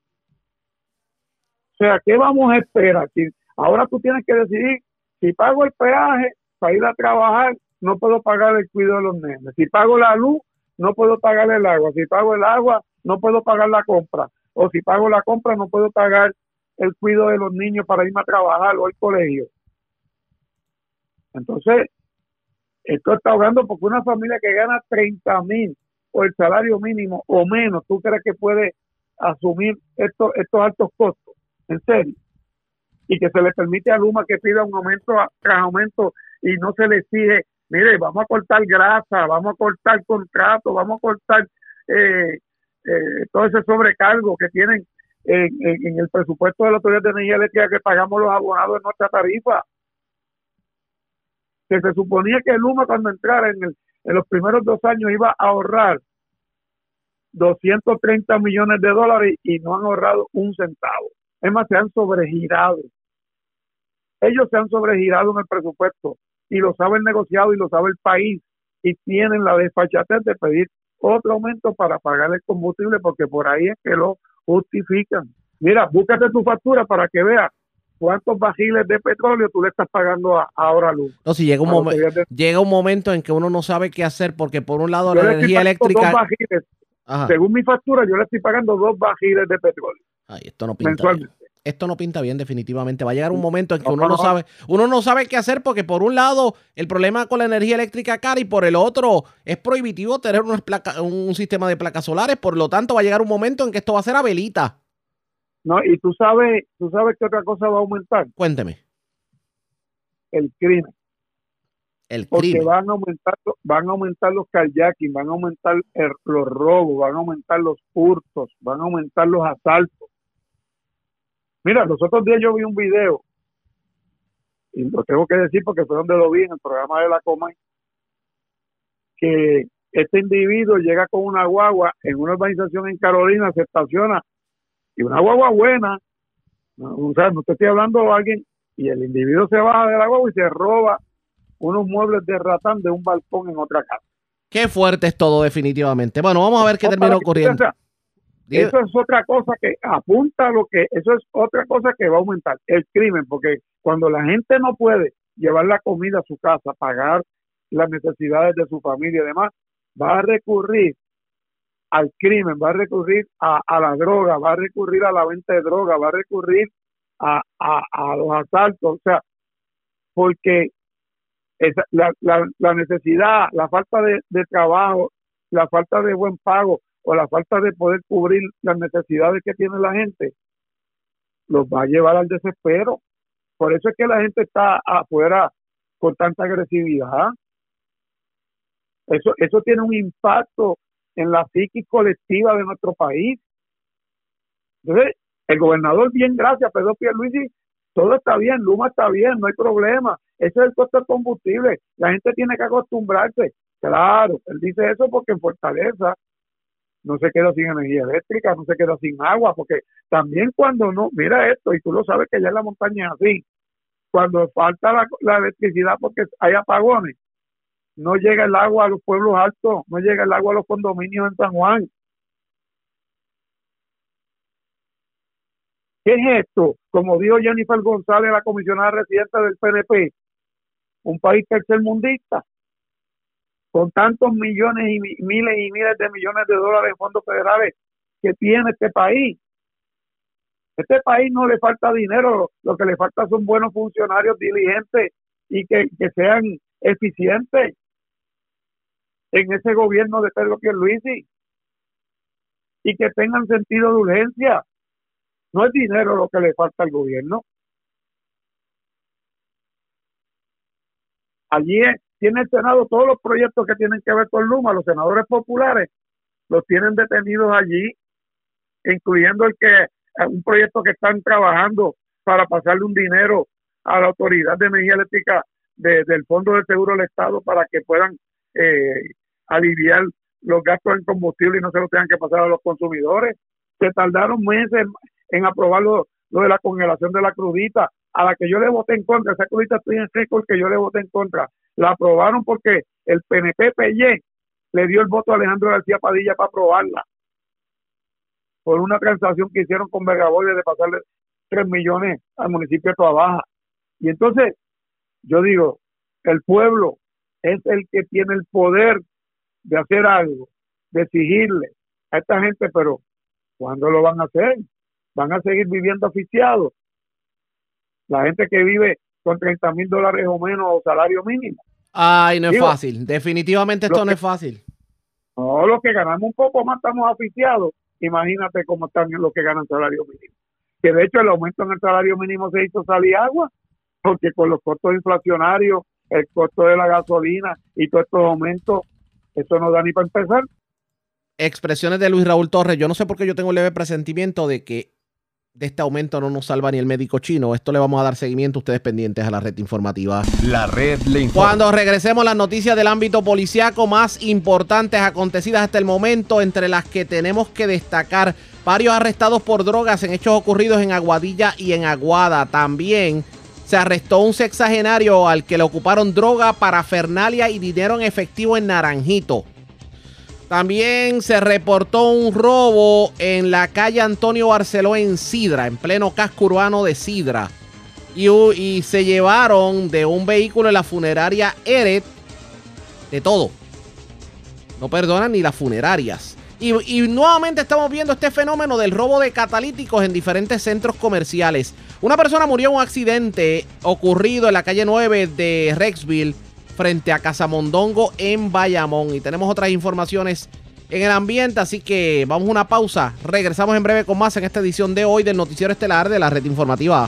O sea, ¿qué vamos a esperar? Si ahora tú tienes que decidir, si pago el peaje para ir a trabajar, no puedo pagar el cuidado de los nenes. Si pago la luz, no puedo pagar el agua. Si pago el agua, no puedo pagar la compra. O si pago la compra, no puedo pagar el cuidado de los niños para irme a trabajar o al colegio. Entonces, esto está ahogando porque una familia que gana treinta mil o el salario mínimo o menos, ¿tú crees que puede asumir estos, estos altos costos? ¿En serio? Y que se le permite a Luma que pida un aumento tras aumento y no se le exige, mire, vamos a cortar grasa, vamos a cortar contratos, vamos a cortar eh, eh, todo ese sobrecargo que tienen en, en, en el presupuesto de la Autoridad de Energía Eléctrica que pagamos los abonados en nuestra tarifa. Que se suponía que Luma cuando entrara en, el, en los primeros dos años iba a ahorrar doscientos treinta millones de dólares y no han ahorrado un centavo. Es más, se han sobregirado. Ellos se han sobregirado en el presupuesto y lo sabe el negociado y lo sabe el país y tienen la desfachatez de pedir otro aumento para pagar el combustible porque por ahí es que lo justifican. Mira, búscate tu factura para que veas cuántos barriles de petróleo tú le estás pagando a, a ahora Luz. No, si llega un, momen, de... llega un momento en que uno no sabe qué hacer porque por un lado yo la energía eléctrica... Dos barriles. Según mi factura, yo le estoy pagando dos barriles de petróleo. Ay, esto no pinta bien. Esto no pinta bien definitivamente. Va a llegar un momento en que uno no sabe, uno no sabe qué hacer porque por un lado el problema con la energía eléctrica cara y por el otro es prohibitivo tener unas placas, un sistema de placas solares. Por lo tanto, va a llegar un momento en que esto va a ser a velita. No, y tú sabes, tú sabes que otra cosa va a aumentar. Cuénteme. El crimen. El Porque crimen. van a aumentar, van a aumentar los kayaking, van a aumentar el, los robos, van a aumentar los hurtos, van a aumentar los asaltos. Mira, los otros días yo vi un video, y lo tengo que decir porque fue donde lo vi en el programa de la Comay, que este individuo llega con una guagua en una urbanización en Carolina, se estaciona, y una guagua buena, no, o sea, no te estoy hablando de alguien, y el individuo se baja de la guagua y se roba unos muebles de ratán de un balcón en otra casa. Qué fuerte es todo definitivamente. Bueno, vamos a ver qué no, termina ocurriendo. Eso es otra cosa que apunta a lo que, eso es otra cosa que va a aumentar, el crimen, porque cuando la gente no puede llevar la comida a su casa, pagar las necesidades de su familia y demás, va a recurrir al crimen, va a recurrir a, a la droga, va a recurrir a la venta de droga, va a recurrir a, a, a los asaltos, o sea, porque esa, la, la, la necesidad, la falta de, de trabajo, la falta de buen pago, o la falta de poder cubrir las necesidades que tiene la gente, los va a llevar al desespero. Por eso es que la gente está afuera con tanta agresividad. Eso, eso tiene un impacto en la psiquis colectiva de nuestro país. Entonces, el gobernador, bien, gracias, Pedro Pierluisi, todo está bien, Luma está bien, no hay problema. Ese es el costo del combustible. La gente tiene que acostumbrarse. Claro, él dice eso porque en Fortaleza no se queda sin energía eléctrica, no se queda sin agua, porque también cuando no, mira esto, y tú lo sabes que ya en la montaña es así, cuando falta la, la electricidad porque hay apagones, no llega el agua a los pueblos altos, no llega el agua a los condominios en San Juan. ¿Qué es esto? Como dijo Jennifer González, la comisionada residente del P N P, un país tercermundista, con tantos millones y mi, miles y miles de millones de dólares en fondos federales que tiene este país. Este país no le falta dinero, lo que le falta son buenos funcionarios diligentes y que, que sean eficientes en ese gobierno de Pedro Pierluisi y que tengan sentido de urgencia. No es dinero lo que le falta al gobierno. Allí es tiene el Senado todos los proyectos que tienen que ver con Luma, los senadores populares los tienen detenidos allí, incluyendo el que un proyecto que están trabajando para pasarle un dinero a la Autoridad de Energía Eléctrica de, del Fondo de Seguro del Estado para que puedan eh, aliviar los gastos en combustible y no se los tengan que pasar a los consumidores. Se tardaron meses en aprobar lo, lo de la congelación de la crudita, a la que yo le voté en contra. Esa crudita estoy en récord que yo le voté en contra. La aprobaron porque el P N P P Y le dio el voto a Alejandro García Padilla para aprobarla, por una transacción que hicieron con Vergaboy de pasarle tres millones al municipio de Toa Baja. Y entonces, yo digo, el pueblo es el que tiene el poder de hacer algo, de exigirle a esta gente, pero ¿cuándo lo van a hacer? ¿Van a seguir viviendo asfixiados? La gente que vive con treinta mil dólares o menos o salario mínimo. Ay, no es Digo, fácil. Definitivamente esto no que, es fácil. No, los que ganamos un poco más estamos asfixiados. Imagínate cómo están los que ganan salario mínimo. Que de hecho el aumento en el salario mínimo se hizo salir agua, porque con los costos inflacionarios, el costo de la gasolina y todos estos aumentos, eso no da ni para empezar. Expresiones de Luis Raúl Torres. Yo no sé por qué yo tengo un leve presentimiento de que de este aumento no nos salva ni el médico chino. Esto le vamos a dar seguimiento, ustedes pendientes a la red informativa. La red le informa. Cuando regresemos, las noticias del ámbito policiaco más importantes acontecidas hasta el momento, entre las que tenemos que destacar varios arrestados por drogas en hechos ocurridos en Aguadilla y en Aguada. También se arrestó un sexagenario al que le ocuparon droga, parafernalia y dinero en efectivo en Naranjito. También se reportó un robo en la calle Antonio Barceló en Sidra, en pleno casco urbano de Sidra. Y, y se llevaron de un vehículo en la funeraria Eret de todo. No perdonan ni las funerarias. Y, y nuevamente estamos viendo este fenómeno del robo de catalíticos en diferentes centros comerciales. Una persona murió en un accidente ocurrido en la calle nueve de Rexville, frente a Casamondongo en Bayamón. Y tenemos otras informaciones en el ambiente, así que vamos a una pausa. Regresamos en breve con más en esta edición de hoy del Noticiero Estelar de la Red Informativa.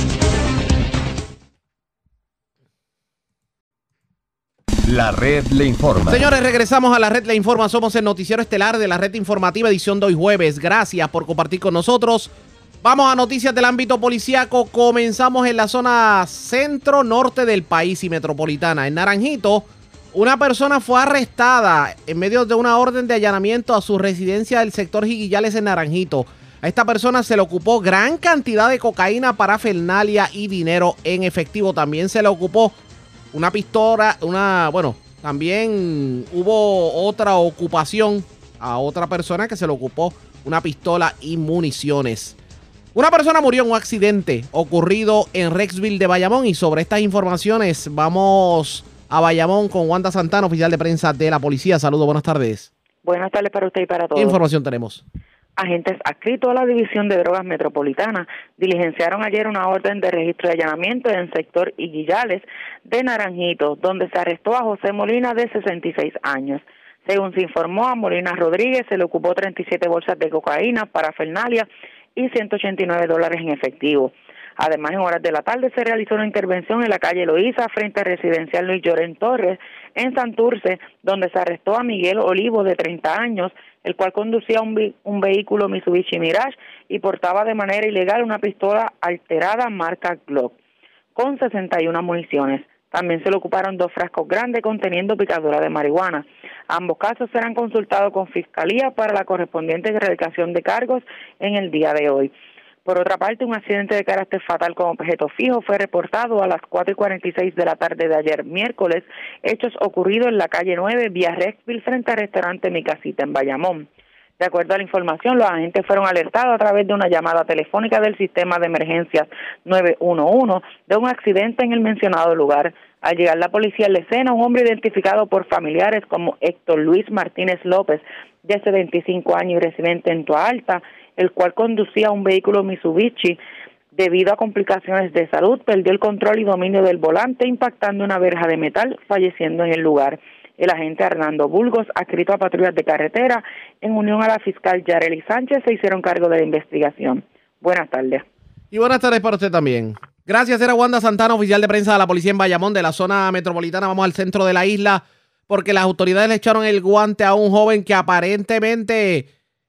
La Red le informa. Señores, regresamos a la Red le informa. Somos el Noticiero Estelar de la Red Informativa, edición de hoy jueves. Gracias por compartir con nosotros. Vamos a noticias del ámbito policíaco. Comenzamos en la zona centro-norte del país y metropolitana. En Naranjito, una persona fue arrestada en medio de una orden de allanamiento a su residencia del sector Jiguillales en Naranjito. A esta persona se le ocupó gran cantidad de cocaína, parafernalia y dinero en efectivo. También se le ocupó una pistola, una, bueno, también hubo otra ocupación a otra persona que se le ocupó una pistola y municiones. Una persona murió en un accidente ocurrido en Rexville de Bayamón, y sobre estas informaciones vamos a Bayamón con Wanda Santana, oficial de prensa de la policía. Saludos, buenas tardes. Buenas tardes para usted y para todos. ¿Qué información tenemos? Agentes adscritos a la División de Drogas Metropolitana diligenciaron ayer una orden de registro de allanamiento en el sector Higuillales de Naranjito, donde se arrestó a José Molina, de sesenta y seis años. Según se informó, a Molina Rodríguez se le ocupó treinta y siete bolsas de cocaína, parafernalia y ciento ochenta y nueve dólares en efectivo. Además, en horas de la tarde se realizó una intervención en la calle Loíza, frente al residencial Luis Llorén Torres, en Santurce, donde se arrestó a Miguel Olivo, de treinta años, el cual conducía un, un vehículo Mitsubishi Mirage y portaba de manera ilegal una pistola alterada marca Glock, con sesenta y una municiones. También se le ocuparon dos frascos grandes conteniendo picadura de marihuana. Ambos casos serán consultados con Fiscalía para la correspondiente erradicación de cargos en el día de hoy. Por otra parte, un accidente de carácter fatal con objeto fijo fue reportado a las cuatro y cuarenta y seis de la tarde de ayer miércoles, hechos ocurridos en la calle nueve, vía Rexville, frente al restaurante Mi Casita en Bayamón. De acuerdo a la información, los agentes fueron alertados a través de una llamada telefónica del sistema de emergencias nueve uno uno de un accidente en el mencionado lugar. Al llegar la policía a la escena, un hombre identificado por familiares como Héctor Luis Martínez López, de setenta y cinco años y residente en Toa Alta, el cual conducía un vehículo Mitsubishi, debido a complicaciones de salud, perdió el control y dominio del volante, impactando una verja de metal, falleciendo en el lugar. El agente Hernando Burgos, adscrito a patrullas de carretera, en unión a la fiscal Yareli Sánchez, se hicieron cargo de la investigación. Buenas tardes. Y buenas tardes para usted también. Gracias, era Wanda Santana, oficial de prensa de la policía en Bayamón, de la zona metropolitana. Vamos al centro de la isla, porque las autoridades le echaron el guante a un joven que aparentemente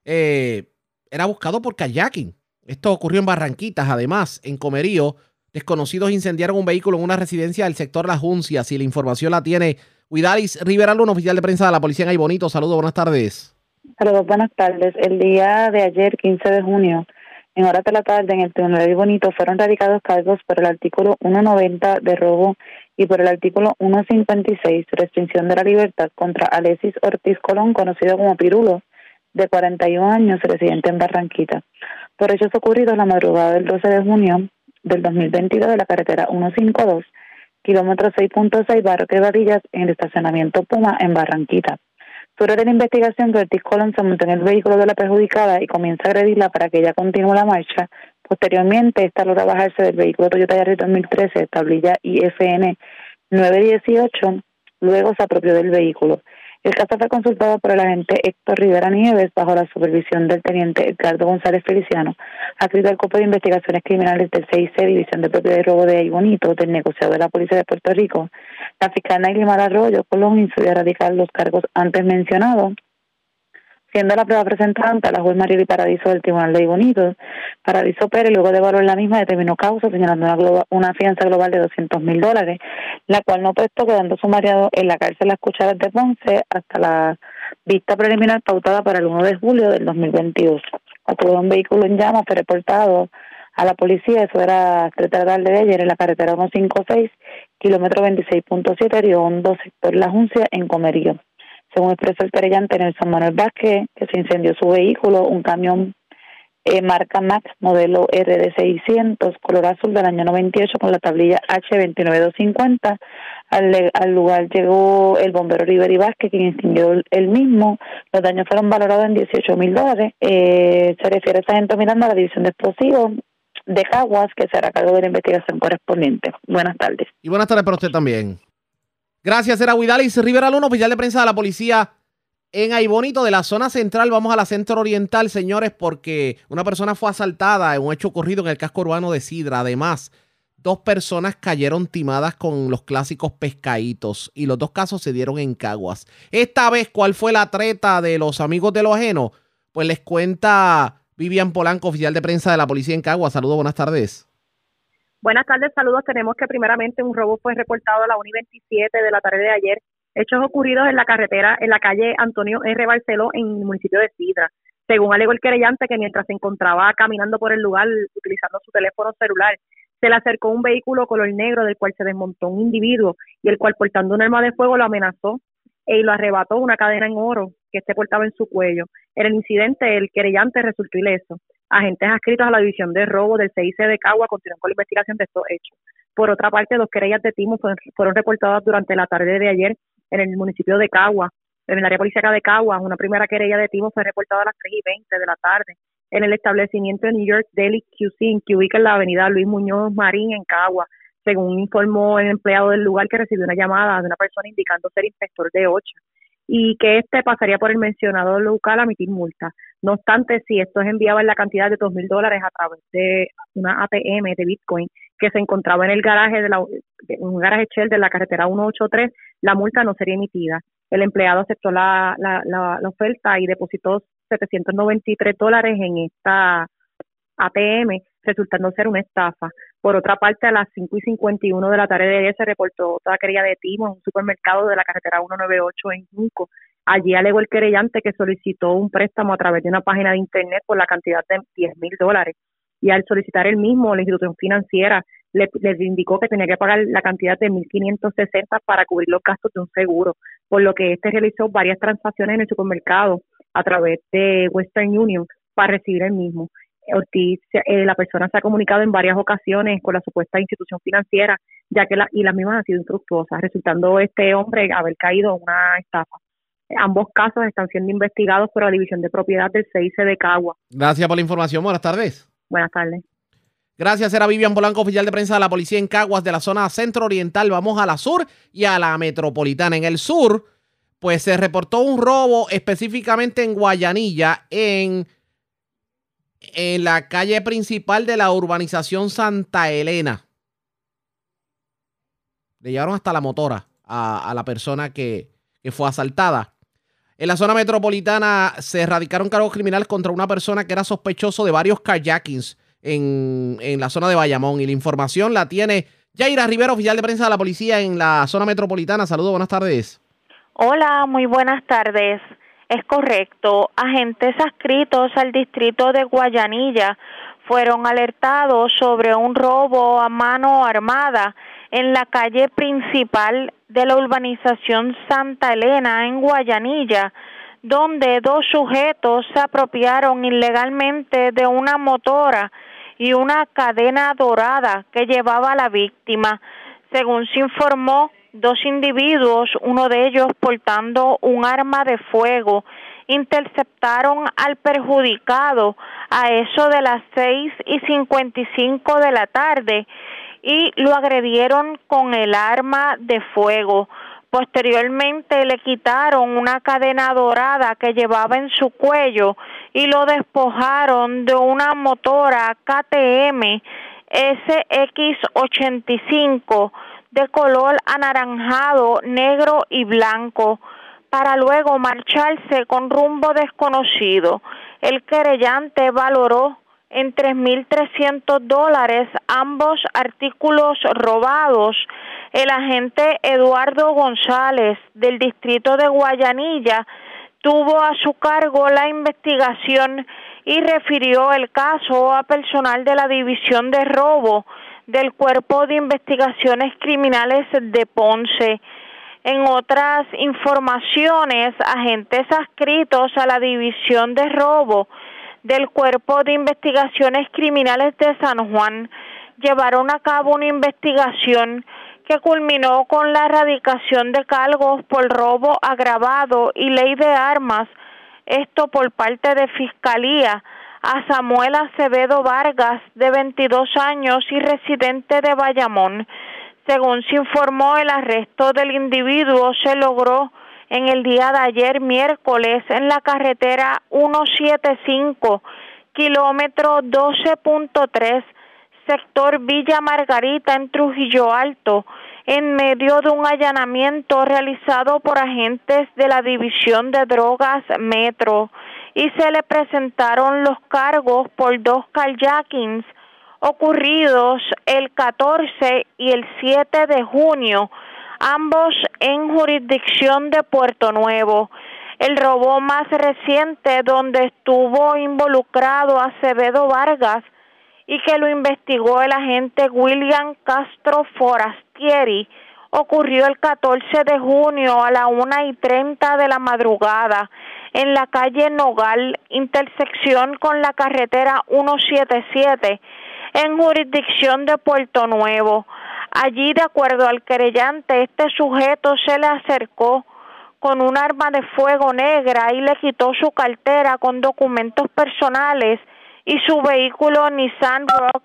eh, era buscado por kayaking. Esto ocurrió en Barranquitas. Además, en Comerío, desconocidos incendiaron un vehículo en una residencia del sector Las Juncias. Y la información la tiene Huidalis Rivera Luna, oficial de prensa de la policía en Aybonito. Saludos, buenas tardes. Saludos, buenas tardes. El día de ayer, quince de junio, en horas de la tarde, en el Tribunal de Aybonito, fueron radicados cargos por el artículo ciento noventa de robo y por el artículo ciento cincuenta y seis, restricción de la libertad, contra Alexis Ortiz Colón, conocido como Pirulo, de cuarenta y un años, residente en Barranquita, por hechos ocurridos la madrugada del doce de junio del dos mil veintidós de la carretera ciento cincuenta y dos, kilómetro seis punto seis, barrio Quebradillas, en el estacionamiento Puma, en Barranquita. Sobre la investigación, que Ortiz Colón se montó en el vehículo de la perjudicada y comienza a agredirla para que ella continúe la marcha. Posteriormente, esta logra bajarse del vehículo Toyota Yaris dos mil trece, tablilla I F N nueve dieciocho, luego se apropió del vehículo. El caso fue consultado por el agente Héctor Rivera Nieves bajo la supervisión del teniente Edgardo González Feliciano, adscrito al Cuerpo de Investigaciones Criminales del C I C, División de Propiedad y Robo de Aybonito, del negociado de la Policía de Puerto Rico. La fiscal Nailima Arroyo Colón hizo radicar los cargos antes mencionados, siendo la prueba presentada ante la juez Marieli Paradiso del Tribunal de Aybonito. Paradiso Pérez, luego de evaluar la misma, determinó causa, señalando una, globa, una fianza global de doscientos mil dólares, la cual no prestó, quedando sumariado en la cárcel Las Cucharas de Ponce hasta la vista preliminar pautada para el uno de julio del dos mil veintidós. Acudió un vehículo en llamas, fue reportado a la policía, eso era tres de la tarde de ayer, en la carretera ciento cincuenta y seis, kilómetro veintiséis punto siete, Río Hondo, sector La Juncia, en Comerío. Según expresó el querellante Nelson Manuel Vázquez, que se incendió su vehículo, un camión eh, marca Max, modelo R D seiscientos, color azul del año noventa y ocho, con la tablilla H veintinueve mil doscientos cincuenta. Al, al lugar llegó el bombero Rivera Vázquez, quien extinguió el, el mismo. Los daños fueron valorados en dieciocho mil dólares. Eh, se refiere a sargento Miranda a la División de Explosivos de Caguas, que será a cargo de la investigación correspondiente. Buenas tardes. Y buenas tardes para usted también. Gracias, era Huidalis Rivera Luna, oficial de prensa de la policía en Aybonito, de la zona central. Vamos a la centro oriental, señores, porque una persona fue asaltada en un hecho ocurrido en el casco urbano de Sidra. Además, dos personas cayeron timadas con los clásicos pescaditos y los dos casos se dieron en Caguas. Esta vez, ¿cuál fue la treta de los amigos de lo ajeno? Pues les cuenta Vivian Polanco, oficial de prensa de la policía en Caguas. Saludos, buenas tardes. Buenas tardes, saludos. Tenemos que primeramente un robo fue reportado a la una y veintisiete de la tarde de ayer. Hechos ocurridos en la carretera, en la calle Antonio R. Barceló, en el municipio de Sidra. Según alegó el querellante, que mientras se encontraba caminando por el lugar utilizando su teléfono celular, se le acercó un vehículo color negro del cual se desmontó un individuo y el cual, portando un arma de fuego, lo amenazó y lo arrebató una cadena en oro que este portaba en su cuello. En el incidente, el querellante resultó ileso. Agentes adscritos a la División de Robo del C I C de Cagua continúan con la investigación de estos hechos. Por otra parte, dos querellas de timo fueron, fueron reportadas durante la tarde de ayer en el municipio de Cagua, en el área policíaca de Cagua. Una primera querella de timo fue reportada a las tres y veinte de la tarde en el establecimiento de New York Deli Cuisine, que ubica en la avenida Luis Muñoz Marín, en Cagua. Según informó el empleado del lugar, que recibió una llamada de una persona indicando ser inspector de OCHA y que este pasaría por el mencionado local a emitir multa. No obstante, si estos enviaban la cantidad de dos mil dólares a través de una A T M de Bitcoin que se encontraba en el garaje de la de un garaje Shell de la carretera ciento ochenta y tres, la multa no sería emitida. El empleado aceptó la, la, la, la oferta y depositó setecientos noventa y tres dólares en esta A T M, resultando ser una estafa. Por otra parte, a las cinco y cincuenta y uno de la tarde de ayer se reportó otra querella de timo en un supermercado de la carretera ciento noventa y ocho en Junco. Allí alegó el querellante que solicitó un préstamo a través de una página de internet por la cantidad de diez mil dólares. Y al solicitar el mismo, la institución financiera le, le indicó que tenía que pagar la cantidad de mil quinientos sesenta para cubrir los gastos de un seguro, por lo que este realizó varias transacciones en el supermercado a través de Western Union para recibir el mismo. Ortiz, eh, la persona se ha comunicado en varias ocasiones con la supuesta institución financiera, ya que la, y las mismas han sido infructuosas, resultando este hombre haber caído en una estafa. Ambos casos están siendo investigados por la División de Propiedad del C I C de Cagua. Gracias por la información. Buenas tardes. Buenas tardes. Gracias, era Vivian Polanco, oficial de prensa de la policía en Caguas, de la zona centro-oriental. Vamos a la sur y a la metropolitana. En el sur, pues se reportó un robo específicamente en Guayanilla, en, en la calle principal de la urbanización Santa Elena. Le llevaron hasta la motora a, a la persona que, que fue asaltada. En la zona metropolitana se erradicaron cargos criminales contra una persona que era sospechoso de varios carjackings en, en la zona de Bayamón. Y la información la tiene Yaira Rivera, oficial de prensa de la policía en la zona metropolitana. Saludos, buenas tardes. Hola, muy buenas tardes. Es correcto. Agentes adscritos al distrito de Guayanilla fueron alertados sobre un robo a mano armada en la calle principal de la urbanización Santa Elena en Guayanilla, donde dos sujetos se apropiaron ilegalmente de una motora y una cadena dorada que llevaba a la víctima. Según se informó, dos individuos, uno de ellos portando un arma de fuego, interceptaron al perjudicado a eso de las seis y cincuenta y cinco de la tarde y lo agredieron con el arma de fuego. Posteriormente le quitaron una cadena dorada que llevaba en su cuello y lo despojaron de una motora K T M S X ochenta y cinco de color anaranjado, negro y blanco, para luego marcharse con rumbo desconocido. El querellante valoró en tres mil trescientos dólares ambos artículos robados. El agente Eduardo González del distrito de Guayanilla tuvo a su cargo la investigación y refirió el caso a personal de la División de Robo del Cuerpo de Investigaciones Criminales de Ponce. En otras informaciones, agentes adscritos a la División de Robo del Cuerpo de Investigaciones Criminales de San Juan llevaron a cabo una investigación que culminó con la erradicación de cargos por robo agravado y ley de armas, esto por parte de Fiscalía, a Samuel Acevedo Vargas, de veintidós años y residente de Bayamón. Según se informó, el arresto del individuo se logró en el día de ayer, miércoles, en la carretera ciento setenta y cinco, kilómetro doce punto tres, sector Villa Margarita, en Trujillo Alto, en medio de un allanamiento realizado por agentes de la División de Drogas Metro, y se le presentaron los cargos por dos carjackings ocurridos el catorce y el siete de junio, ambos en jurisdicción de Puerto Nuevo. El robo más reciente, donde estuvo involucrado Acevedo Vargas y que lo investigó el agente William Castro Forastieri, ocurrió el catorce de junio a la una y treinta de la madrugada en la calle Nogal, intersección con la carretera ciento setenta y siete, en jurisdicción de Puerto Nuevo. Allí, de acuerdo al querellante, este sujeto se le acercó con un arma de fuego negra y le quitó su cartera con documentos personales y su vehículo Nissan Rogue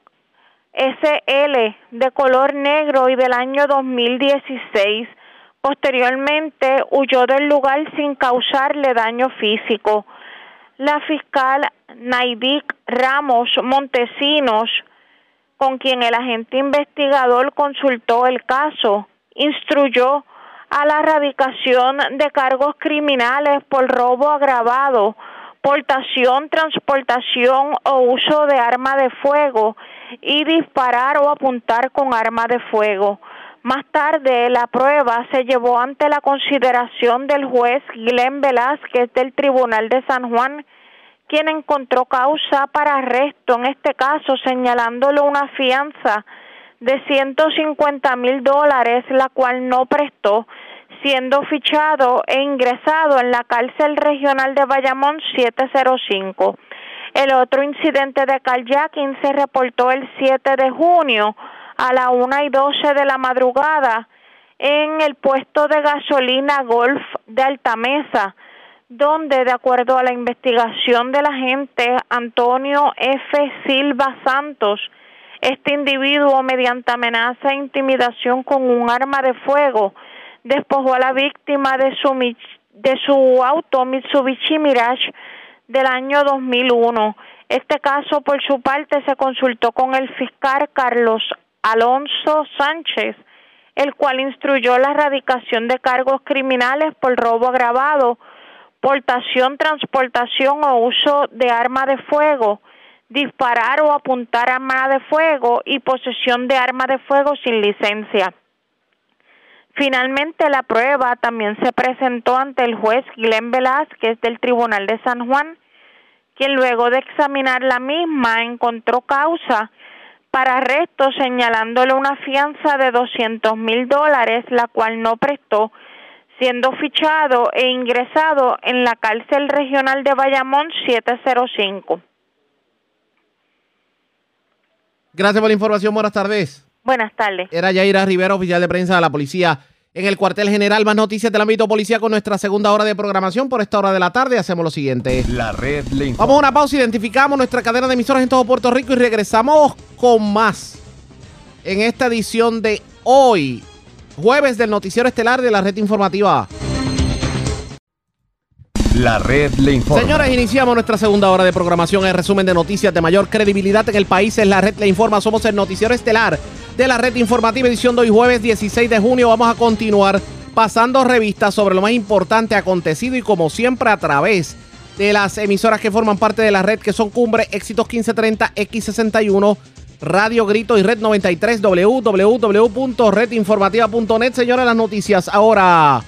S L de color negro y del año dos mil dieciséis. Posteriormente huyó del lugar sin causarle daño físico. La fiscal Naidik Ramos Montesinos, con quien el agente investigador consultó el caso, instruyó a la erradicación de cargos criminales por robo agravado, portación, transportación o uso de arma de fuego y disparar o apuntar con arma de fuego. Más tarde, la prueba se llevó ante la consideración del juez Glenn Velázquez del Tribunal de San Juan, quien encontró causa para arresto en este caso, señalándole una fianza de ciento cincuenta mil dólares, la cual no prestó, siendo fichado e ingresado en la cárcel regional de Bayamón setecientos cinco. El otro incidente de carjacking se reportó el siete de junio a la una y doce de la madrugada en el puesto de gasolina Golf de Altamesa, donde, de acuerdo a la investigación del agente Antonio F. Silva Santos, este individuo, mediante amenaza e intimidación con un arma de fuego, despojó a la víctima de su, de su auto Mitsubishi Mirage del año dos mil uno. Este caso, por su parte, se consultó con el fiscal Carlos Alonso Sánchez, el cual instruyó la erradicación de cargos criminales por robo agravado, portación, transportación o uso de arma de fuego, disparar o apuntar arma de fuego y posesión de arma de fuego sin licencia. Finalmente, la prueba también se presentó ante el juez Glenn Velázquez del Tribunal de San Juan, quien luego de examinar la misma encontró causa para arresto señalándole una fianza de doscientos mil dólares, la cual no prestó, siendo fichado e ingresado en la cárcel regional de Bayamón siete cero cinco. Gracias por la información, buenas tardes. Buenas tardes. Era Yaira Rivera, oficial de prensa de la policía en el cuartel general. Más noticias del ámbito policía con nuestra segunda hora de programación. Por esta hora de la tarde hacemos lo siguiente. La red le informa. Vamos a una pausa, identificamos nuestra cadena de emisoras en todo Puerto Rico y regresamos con más en esta edición de hoy, jueves del noticiero estelar de la red informativa. La red le informa. Señores, iniciamos nuestra segunda hora de programación. El resumen de noticias de mayor credibilidad en el país es La Red le informa. Somos el noticiero estelar de la red informativa, edición de hoy jueves dieciséis de junio. Vamos a continuar pasando revistas sobre lo más importante acontecido y como siempre a través de las emisoras que forman parte de la red, que son Cumbre, Éxitos quince treinta, X sesenta y uno, Radio Grito y Red noventa y tres, w w w punto red informativa punto net. Señores, las noticias ahora.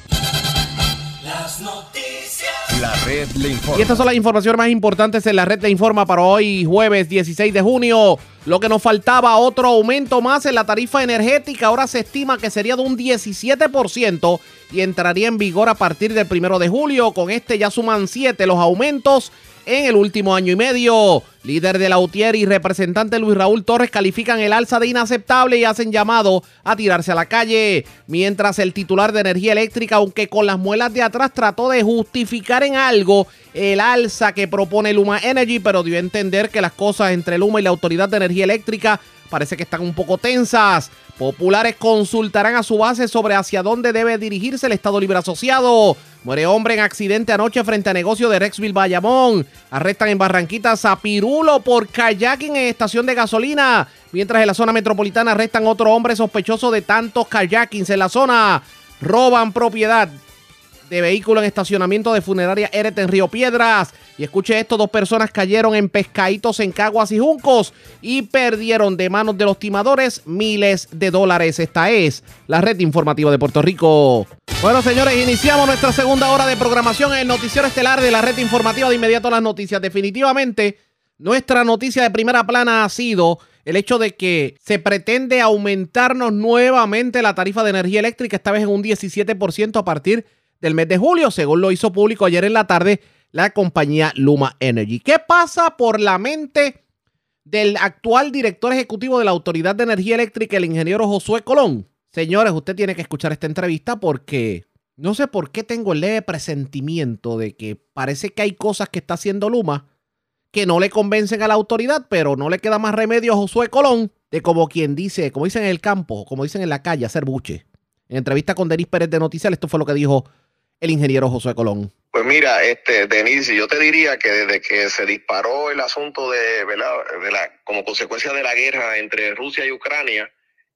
Las noticias. La red le informa. Y estas son las informaciones más importantes en la red le informa para hoy jueves dieciséis de junio. Lo que nos faltaba, otro aumento más en la tarifa energética. Ahora se estima que sería de un diecisiete por ciento y entraría en vigor a partir del primero de julio. Con este ya suman siete los aumentos en el último año y medio. Líder de la U T I E R y representante Luis Raúl Torres califican el alza de inaceptable y hacen llamado a tirarse a la calle. Mientras el titular de energía eléctrica, aunque con las muelas de atrás, trató de justificar en algo el alza que propone Luma Energy, pero dio a entender que las cosas entre Luma y la Autoridad de Energía Eléctrica parece que están un poco tensas. Populares consultarán a su base sobre hacia dónde debe dirigirse el Estado Libre Asociado. Muere hombre en accidente anoche frente a negocio de Rexville, Bayamón. Arrestan en Barranquitas a Pirulo por kayaking en estación de gasolina. Mientras en la zona metropolitana arrestan otro hombre sospechoso de tantos kayakings en la zona. Roban propiedad de vehículo en estacionamiento de funeraria Eret en Río Piedras. Y escuche esto, dos personas cayeron en pescaditos en Caguas y Juncos y perdieron de manos de los timadores miles de dólares. Esta es la red informativa de Puerto Rico. Bueno, señores, iniciamos nuestra segunda hora de programación en el noticiero estelar de la red informativa. De inmediato las noticias. Definitivamente, nuestra noticia de primera plana ha sido el hecho de que se pretende aumentarnos nuevamente la tarifa de energía eléctrica, esta vez en un diecisiete por ciento a partir del mes de julio, según lo hizo público ayer en la tarde la compañía Luma Energy. ¿Qué pasa por la mente del actual director ejecutivo de la Autoridad de Energía Eléctrica, el ingeniero Josué Colón? Señores, usted tiene que escuchar esta entrevista porque no sé por qué tengo el leve presentimiento de que parece que hay cosas que está haciendo Luma que no le convencen a la autoridad, pero no le queda más remedio a Josué Colón de, como quien dice, como dicen en el campo, como dicen en la calle, hacer buche. En entrevista con Denis Pérez de Noticias, esto fue lo que dijo el ingeniero Josué Colón. Pues mira, este Denis, yo te diría que desde que se disparó el asunto de, ¿verdad? de la, como consecuencia de la guerra entre Rusia y Ucrania,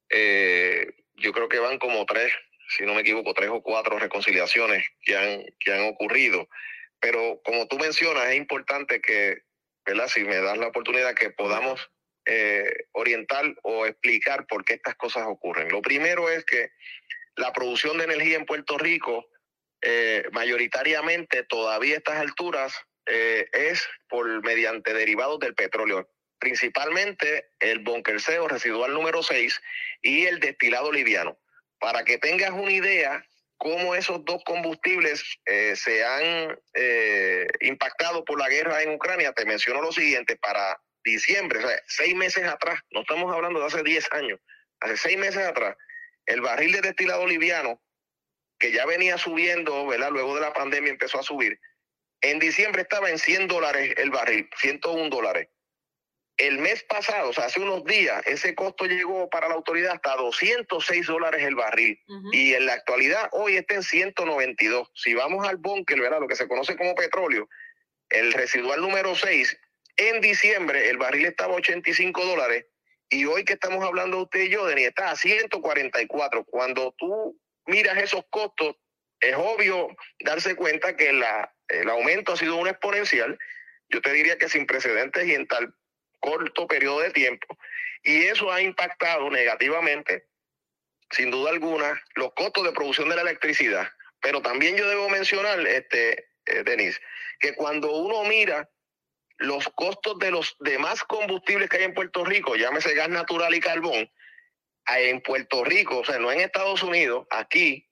eh, yo creo que van como tres, si no me equivoco, tres o cuatro reconciliaciones que han, que han ocurrido. Pero como tú mencionas, es importante que, ¿verdad? Si me das la oportunidad, que podamos eh, orientar o explicar por qué estas cosas ocurren. Lo primero es que la producción de energía en Puerto Rico, eh, mayoritariamente todavía a estas alturas, eh, es por mediante derivados del petróleo, principalmente el bonquerseo residual número seis y el destilado liviano. Para que tengas una idea cómo esos dos combustibles eh, se han eh, impactado por la guerra en Ucrania, te menciono lo siguiente: para diciembre, o sea, seis meses atrás, no estamos hablando de hace diez años, hace seis meses atrás, el barril de destilado liviano, que ya venía subiendo, ¿verdad? Luego de la pandemia empezó a subir. En diciembre estaba en cien dólares el barril, ciento uno dólares. El mes pasado, o sea, hace unos días, ese costo llegó para la autoridad hasta doscientos seis dólares el barril. Uh-huh. Y en la actualidad, hoy está en ciento noventa y dos. Si vamos al bunker, ¿verdad? Lo que se conoce como petróleo, el residual número seis, en diciembre el barril estaba a ochenta y cinco dólares. Y hoy que estamos hablando usted y yo, Denis, está a ciento cuarenta y cuatro. Cuando tú miras esos costos, es obvio darse cuenta que la, el aumento ha sido un exponencial, yo te diría que sin precedentes y en tal corto periodo de tiempo, y eso ha impactado negativamente, sin duda alguna, los costos de producción de la electricidad. Pero también yo debo mencionar, este, eh, Denise, que cuando uno mira los costos de los demás combustibles que hay en Puerto Rico, llámese gas natural y carbón, en Puerto Rico, o sea, no en Estados Unidos, aquí,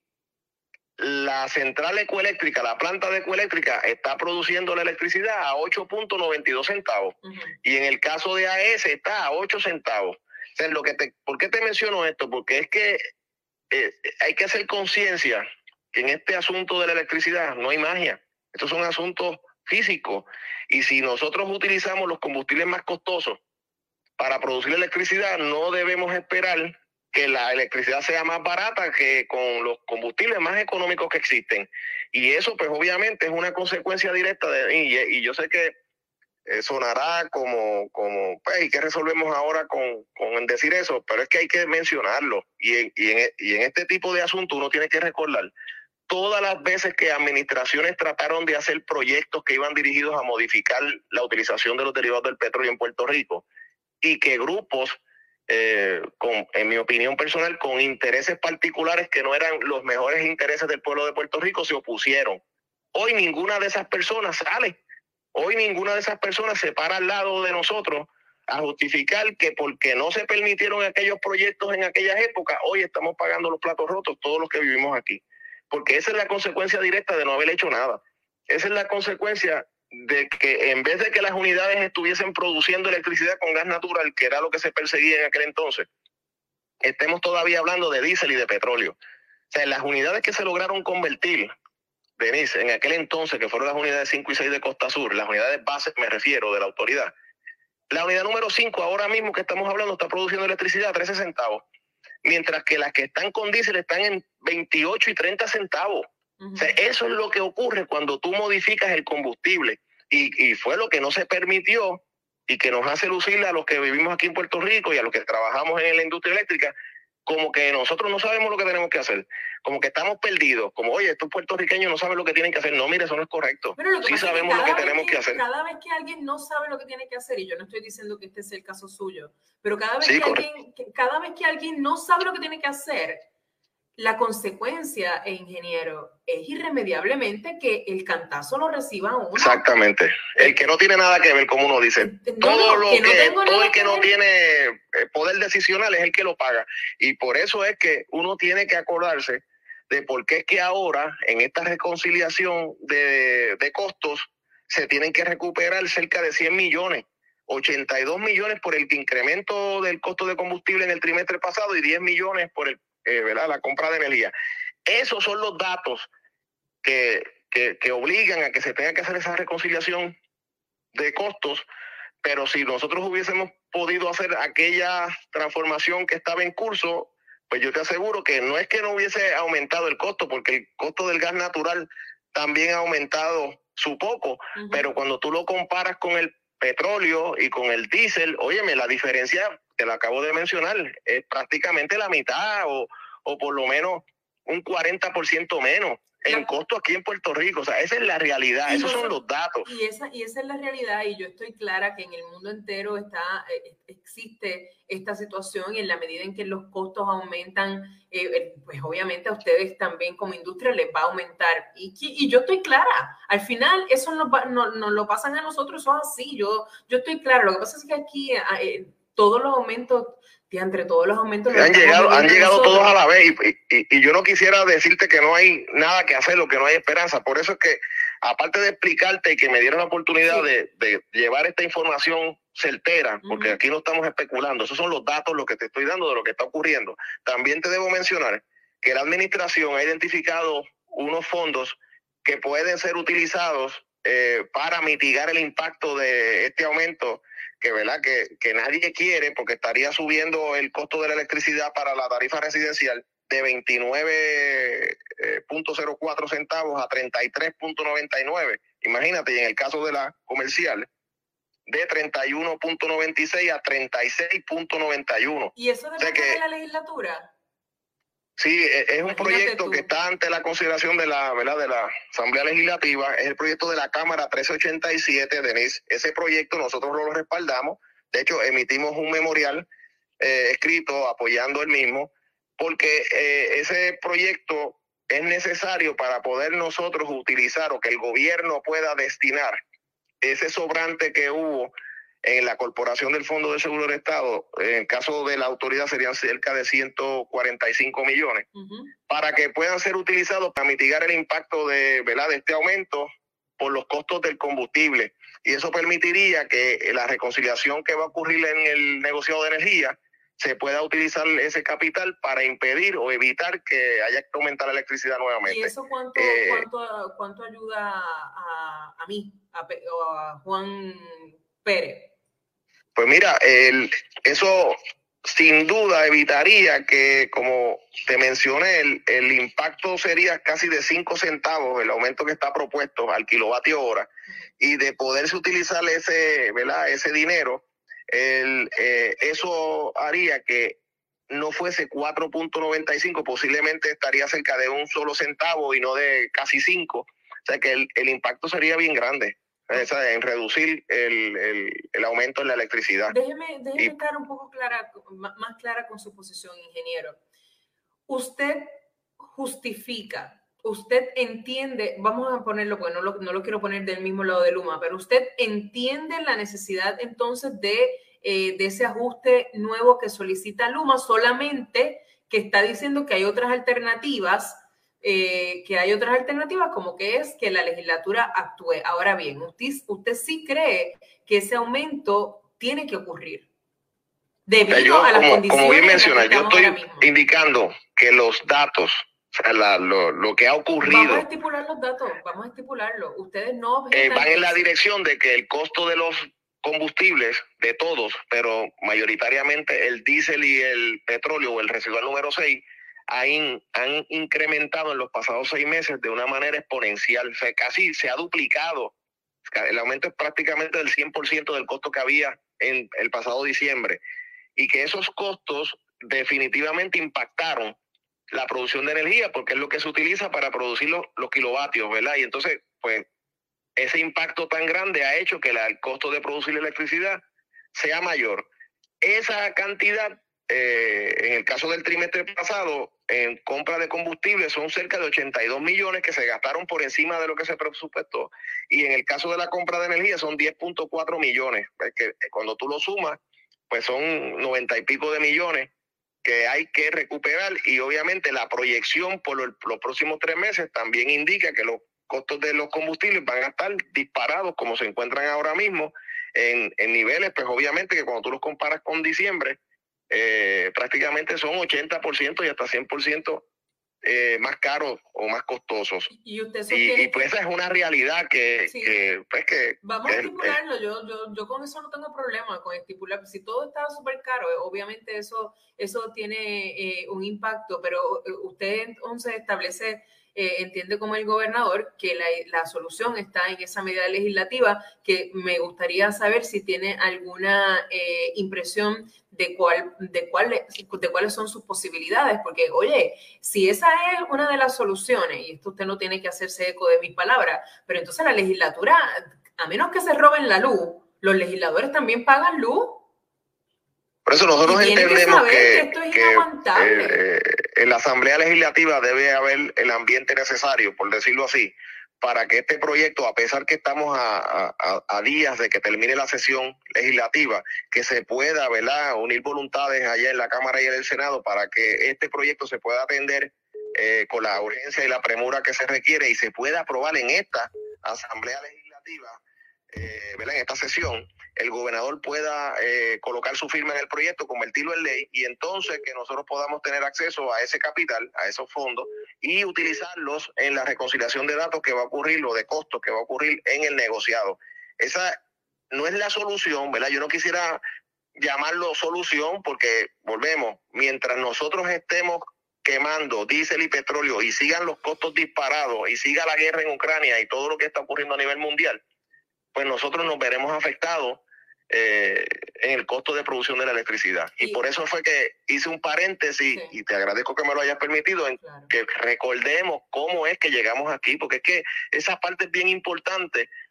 la central ecoeléctrica, la planta de ecoeléctrica está produciendo la electricidad a ocho punto noventa y dos centavos. Uh-huh. Y en el caso de A E S está a ocho centavos. O sea, lo que te, ¿por qué te menciono esto? Porque es que eh, hay que hacer conciencia que en este asunto de la electricidad no hay magia. Estos son asuntos físicos. Y si nosotros utilizamos los combustibles más costosos para producir electricidad, no debemos esperar que la electricidad sea más barata que con los combustibles más económicos que existen. Y eso, pues, obviamente es una consecuencia directa de... Y, y yo sé que eh, sonará como, como pues, ¿y qué resolvemos ahora con, con decir eso? Pero es que hay que mencionarlo. Y en, y, en, y en este tipo de asuntos uno tiene que recordar todas las veces que administraciones trataron de hacer proyectos que iban dirigidos a modificar la utilización de los derivados del petróleo en Puerto Rico, y que grupos, eh, con, en mi opinión personal, con intereses particulares que no eran los mejores intereses del pueblo de Puerto Rico, se opusieron. Hoy ninguna de esas personas sale. Hoy ninguna de esas personas se para al lado de nosotros a justificar que porque no se permitieron aquellos proyectos en aquellas épocas, hoy estamos pagando los platos rotos todos los que vivimos aquí. Porque esa es la consecuencia directa de no haber hecho nada. Esa es la consecuencia de que en vez de que las unidades estuviesen produciendo electricidad con gas natural, que era lo que se perseguía en aquel entonces, estemos todavía hablando de diésel y de petróleo. O sea, las unidades que se lograron convertir, Denise, en aquel entonces, que fueron las unidades cinco y seis de Costa Sur, las unidades bases, me refiero, de la autoridad. La unidad número cinco, ahora mismo que estamos hablando, está produciendo electricidad a trece centavos. Mientras que las que están con diésel están en veintiocho y treinta centavos. Uh-huh. O sea, eso es lo que ocurre cuando tú modificas el combustible. Y, y fue lo que no se permitió y que nos hace lucir a los que vivimos aquí en Puerto Rico y a los que trabajamos en la industria eléctrica, como que nosotros no sabemos lo que tenemos que hacer, como que estamos perdidos, como, oye, estos puertorriqueños no saben lo que tienen que hacer. No, mire, eso no es correcto. Lo sí sabemos lo que tenemos que, que hacer. Cada vez que alguien no sabe lo que tiene que hacer, y yo no estoy diciendo que este sea el caso suyo, pero cada vez, sí, que, alguien, que, cada vez que alguien no sabe lo que tiene que hacer, la consecuencia, eh, ingeniero, es irremediablemente que el cantazo lo reciba uno. Exactamente. El que no tiene nada que ver, como uno dice. No, todo lo que, que no todo el que, que no tiene poder decisional es el que lo paga. Y por eso es que uno tiene que acordarse de por qué es que ahora, en esta reconciliación de, de costos, se tienen que recuperar cerca de cien millones. ochenta y dos millones por el incremento del costo de combustible en el trimestre pasado y diez millones por el Eh, ¿verdad? la compra de energía. Esos son los datos que, que, que obligan a que se tenga que hacer esa reconciliación de costos, pero si nosotros hubiésemos podido hacer aquella transformación que estaba en curso, pues yo te aseguro que no es que no hubiese aumentado el costo, porque el costo del gas natural también ha aumentado su poco, uh-huh. pero cuando tú lo comparas con el petróleo y con el diésel, óyeme, la diferencia, te la acabo de mencionar, es prácticamente la mitad o, o por lo menos un cuarenta por ciento menos en costo aquí en Puerto Rico. O sea, esa es la realidad, esos son los datos. Y esa, y esa es la realidad, y yo estoy clara que en el mundo entero está eh, existe esta situación, y en la medida en que los costos aumentan, eh, pues obviamente a ustedes también como industria les va a aumentar. Y, y yo estoy clara, al final eso nos, va, no, nos lo pasan a nosotros, eso es así, yo, yo estoy clara. Lo que pasa es que aquí eh, todos los aumentos, entre todos los aumentos... Han llegado, han llegado todos a la vez y, y, y yo no quisiera decirte que no hay nada que hacer o que no hay esperanza. Por eso es que, aparte de explicarte y que me dieron la oportunidad sí. de, de llevar esta información certera, porque uh-huh. aquí no estamos especulando, esos son los datos, lo que te estoy dando de lo que está ocurriendo. También te debo mencionar que la administración ha identificado unos fondos que pueden ser utilizados eh, para mitigar el impacto de este aumento que verdad que, que nadie quiere, porque estaría subiendo el costo de la electricidad para la tarifa residencial de veintinueve punto cero cuatro centavos a treinta y tres punto noventa y nueve. Imagínate, y en el caso de la comercial, de treinta y uno punto noventa y seis a treinta y seis punto noventa y uno. ¿Y eso depende o sea que, de la legislatura? Sí, es un proyecto tú. que está ante la consideración de la, ¿verdad? de la Asamblea Legislativa. Es el proyecto de la Cámara trece ochenta y siete, Denise. Ese proyecto nosotros lo respaldamos, De hecho, emitimos un memorial eh, escrito apoyando el mismo, porque eh, ese proyecto es necesario para poder nosotros utilizar o que el gobierno pueda destinar ese sobrante que hubo en la Corporación del Fondo de Seguro del Estado. En el caso de la autoridad serían cerca de ciento cuarenta y cinco millones, uh-huh. para que puedan ser utilizados para mitigar el impacto de, ¿verdad?, de este aumento por los costos del combustible. Y eso permitiría que la reconciliación que va a ocurrir en el negociado de energía se pueda utilizar ese capital para impedir o evitar que haya que aumentar la electricidad nuevamente. ¿Y eso cuánto, eh, cuánto, cuánto ayuda a, a mí, a, a Juan Pérez? Pues mira, el, eso sin duda evitaría que, como te mencioné, el, el impacto sería casi de cinco centavos, el aumento que está propuesto al kilovatio hora, y de poderse utilizar ese, ¿verdad?, ese dinero, el, eh, eso haría que no fuese cuatro punto noventa y cinco, posiblemente estaría cerca de un solo centavo y no de casi cinco. O sea que el, el impacto sería bien grande, esa, en reducir el, el, el aumento en la electricidad. Déjeme, déjeme y, estar un poco clara, más clara con su posición, ingeniero. Usted justifica, usted entiende, vamos a ponerlo, porque no lo, no lo quiero poner del mismo lado de Luma, pero usted entiende la necesidad entonces de, eh, de ese ajuste nuevo que solicita Luma, solamente que está diciendo que hay otras alternativas, eh, que hay otras alternativas como que es que la legislatura actúe. Ahora bien, usted, usted sí cree que ese aumento tiene que ocurrir debido yo, a las como, condiciones. Como bien menciona, yo estoy indicando que los datos, o sea, la, lo, lo que ha ocurrido. Vamos a estipular los datos, vamos a estipularlo. Ustedes no eh, van en la dirección de que el costo de los combustibles, de todos, pero mayoritariamente el diésel y el petróleo o el residual número seis, han, han incrementado en los pasados seis meses de una manera exponencial. O sea, casi se ha duplicado. El aumento es prácticamente del cien por ciento del costo que había en el pasado diciembre. Y que esos costos definitivamente impactaron la producción de energía, porque es lo que se utiliza para producir los, los kilovatios, ¿verdad? Y entonces, pues, ese impacto tan grande ha hecho que la, el costo de producir electricidad sea mayor. Esa cantidad, eh, en el caso del trimestre pasado, en compra de combustible son cerca de ochenta y dos millones que se gastaron por encima de lo que se presupuestó. Y en el caso de la compra de energía son diez punto cuatro millones. Es que cuando tú lo sumas, pues son noventa y pico de millones que hay que recuperar. Y obviamente la proyección por los, los próximos tres meses también indica que los costos de los combustibles van a estar disparados como se encuentran ahora mismo en, en niveles, pues obviamente que cuando tú los comparas con diciembre, eh, prácticamente son ochenta por ciento y hasta cien por ciento eh, más caros o más costosos. Y, usted y, y pues esa es una realidad que, sí. que pues que... Vamos que, a estipularlo, eh, yo, yo, yo con eso no tengo problema, con estipular. Si todo está súper caro, obviamente eso, eso tiene eh, un impacto, pero usted entonces establece... Eh, entiende como el gobernador que la, la solución está en esa medida legislativa, que me gustaría saber si tiene alguna eh, impresión de, cuál, de, cuál, de cuáles son sus posibilidades, porque oye, si esa es una de las soluciones, y esto usted no tiene que hacerse eco de mis palabras, pero entonces la legislatura, a menos que se roben la luz, los legisladores también pagan luz. Por eso nosotros entendemos que, que, esto es que eh, en la Asamblea Legislativa debe haber el ambiente necesario, por decirlo así, para que este proyecto, a pesar que estamos a, a, a días de que termine la sesión legislativa, que se pueda, ¿verdad?, unir voluntades allá en la Cámara y en el Senado para que este proyecto se pueda atender eh, con la urgencia y la premura que se requiere y se pueda aprobar en esta Asamblea Legislativa, eh, ¿verdad?, en esta sesión, el gobernador pueda eh, colocar su firma en el proyecto, convertirlo en ley y entonces que nosotros podamos tener acceso a ese capital, a esos fondos y utilizarlos en la reconciliación de datos que va a ocurrir o de costos que va a ocurrir en el negociado. Esa no es la solución, ¿verdad? Yo no quisiera llamarlo solución porque, volvemos, mientras nosotros estemos quemando diésel y petróleo y sigan los costos disparados y siga la guerra en Ucrania y todo lo que está ocurriendo a nivel mundial, pues nosotros nos veremos afectados eh, en el costo de producción de la electricidad. Y, y por eso fue que hice un paréntesis, sí. Y te agradezco que me lo hayas permitido, en claro. que recordemos cómo es que llegamos aquí, porque es que esa parte es bien importante,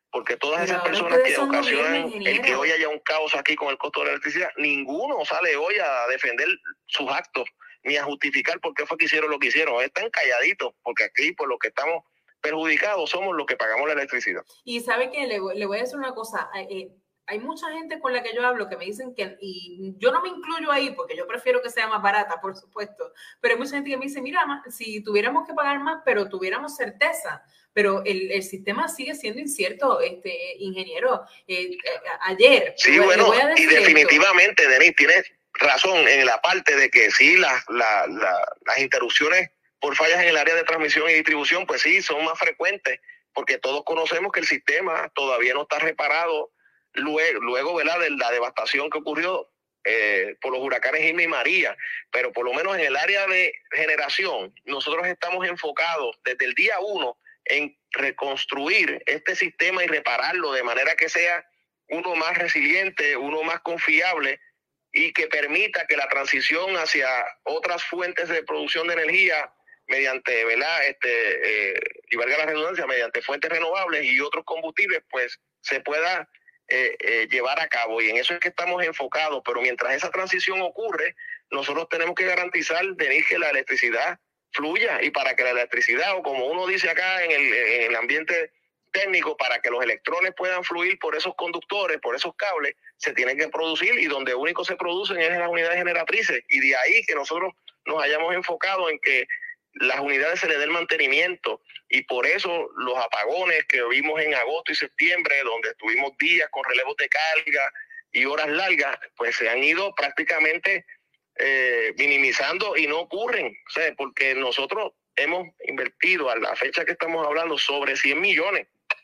porque todas Pero esas ahora personas ustedes que son ocasionan gobierno, el ingeniero. que hoy haya un caos aquí con el costo de la electricidad, ninguno sale hoy a defender sus actos ni a justificar por qué fue que hicieron lo que hicieron. Están calladitos, porque aquí por los que estamos perjudicados somos los que pagamos la electricidad. Y sabe que le, le voy a decir una cosa, eh, hay mucha gente con la que yo hablo que me dicen que, y yo no me incluyo ahí porque yo prefiero que sea más barata, por supuesto, pero hay mucha gente que me dice, mira, si tuviéramos que pagar más, pero tuviéramos certeza, pero el, el sistema sigue siendo incierto, este ingeniero. Eh, eh, ayer, Sí, le bueno, voy a decir y definitivamente, esto. Denis, tienes razón en la parte de que sí, la, la, la, las interrupciones por fallas en el área de transmisión y distribución, pues sí, son más frecuentes, porque todos conocemos que el sistema todavía no está reparado luego, luego ¿verdad?, de la devastación que ocurrió eh, por los huracanes Irma y María, pero por lo menos en el área de generación, nosotros estamos enfocados desde el día uno en reconstruir este sistema y repararlo de manera que sea uno más resiliente, uno más confiable y que permita que la transición hacia otras fuentes de producción de energía mediante, ¿verdad?, este, eh, y valga la redundancia, mediante fuentes renovables y otros combustibles, pues se pueda eh, eh, llevar a cabo. Y en eso es que estamos enfocados. Pero mientras esa transición ocurre, nosotros tenemos que garantizar, Denis, que la electricidad fluya. Y para que la electricidad, o como uno dice acá en el, en el ambiente técnico, para que los electrones puedan fluir por esos conductores, por esos cables, se tienen que producir, y donde único se producen es en las unidades generatrices. Y de ahí que nosotros nos hayamos enfocado en que las unidades se le dé el mantenimiento, y por eso los apagones que vimos en agosto y septiembre, donde tuvimos días con relevos de carga y horas largas, pues se han ido prácticamente eh, minimizando y no ocurren. O sea, porque nosotros hemos invertido a la fecha que estamos hablando sobre cien millones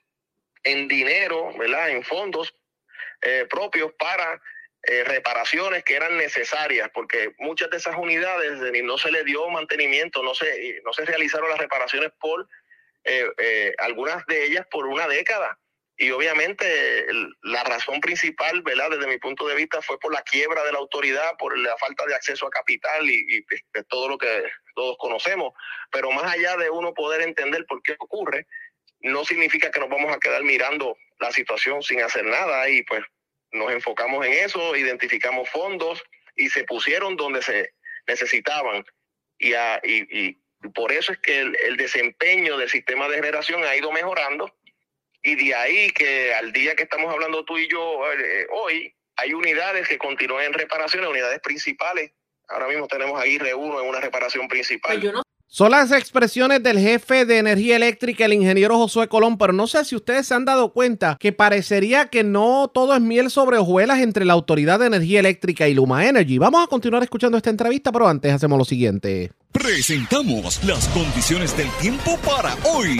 en dinero, ¿verdad?, en fondos eh, propios para Eh, reparaciones que eran necesarias, porque muchas de esas unidades no se le dio mantenimiento, no se, no se realizaron las reparaciones por eh, eh, algunas de ellas por una década. Y obviamente el, la razón principal, ¿verdad?, desde mi punto de vista, fue por la quiebra de la autoridad, por la falta de acceso a capital y, y de todo lo que todos conocemos. Pero más allá de uno poder entender por qué ocurre, no significa que nos vamos a quedar mirando la situación sin hacer nada. Y pues nos enfocamos en eso, identificamos fondos y se pusieron donde se necesitaban. Y, a, y, y por eso es que el, el desempeño del sistema de generación ha ido mejorando. Y de ahí que al día que estamos hablando tú y yo eh, hoy, hay unidades que continúan en reparaciones, unidades principales. Ahora mismo tenemos ahí R uno en una reparación principal. Pues yo no Son las expresiones del jefe de energía eléctrica, el ingeniero Josué Colón, pero no sé si ustedes se han dado cuenta que parecería que no todo es miel sobre hojuelas entre la Autoridad de Energía Eléctrica y Luma Energy. Vamos a continuar escuchando esta entrevista, pero antes hacemos lo siguiente. Presentamos las condiciones del tiempo para hoy.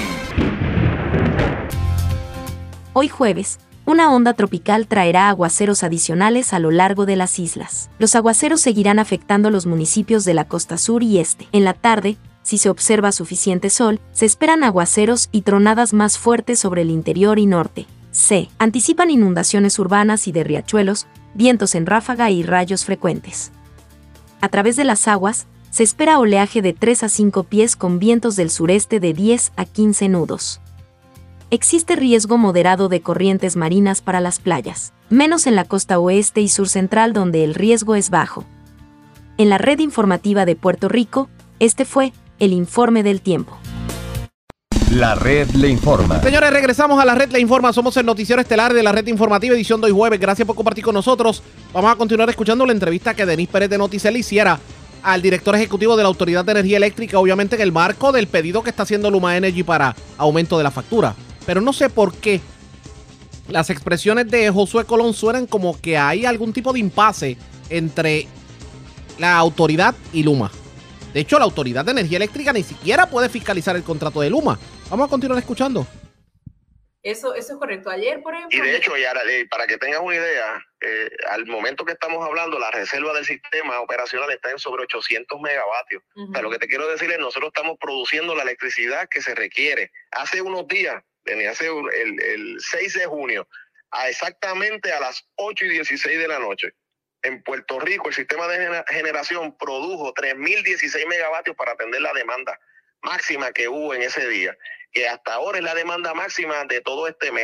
Hoy jueves, una onda tropical traerá aguaceros adicionales a lo largo de las islas. Los aguaceros seguirán afectando los municipios de la costa sur y este. En la tarde, si se observa suficiente sol, se esperan aguaceros y tronadas más fuertes sobre el interior y norte. Se anticipan inundaciones urbanas y de riachuelos, vientos en ráfaga y rayos frecuentes. A través de las aguas, se espera oleaje de tres a cinco pies con vientos del sureste de diez a quince nudos. Existe riesgo moderado de corrientes marinas para las playas, menos en la costa oeste y sur central donde el riesgo es bajo. En la red informativa de Puerto Rico, este fue el informe del tiempo. La red le informa. Señores, regresamos a la red le informa. Somos el noticiero estelar de la red informativa, edición de hoy jueves. Gracias por compartir con nosotros. Vamos a continuar escuchando la entrevista que Denis Pérez de Noticel hiciera al director ejecutivo de la Autoridad de Energía Eléctrica, obviamente en el marco del pedido que está haciendo Luma Energy para aumento de la factura. Pero no sé por qué las expresiones de Josué Colón suenan como que hay algún tipo de impasse entre la autoridad y Luma. De hecho, la Autoridad de Energía Eléctrica ni siquiera puede fiscalizar el contrato de Luma. Vamos a continuar escuchando. Eso, eso es correcto. Ayer, por ejemplo... Y de hecho, y ahora, eh, para que tengas una idea, eh, al momento que estamos hablando, la reserva del sistema operacional está en sobre ochocientos megavatios. Uh-huh. O sea, lo que te quiero decir es, nosotros estamos produciendo la electricidad que se requiere. Hace unos días, hace el, el seis de junio, a exactamente a las ocho y dieciséis de la noche, en Puerto Rico, el sistema de generación produjo tres mil dieciséis megavatios para atender la demanda máxima que hubo en ese día, que hasta ahora es la demanda máxima de todo este mes.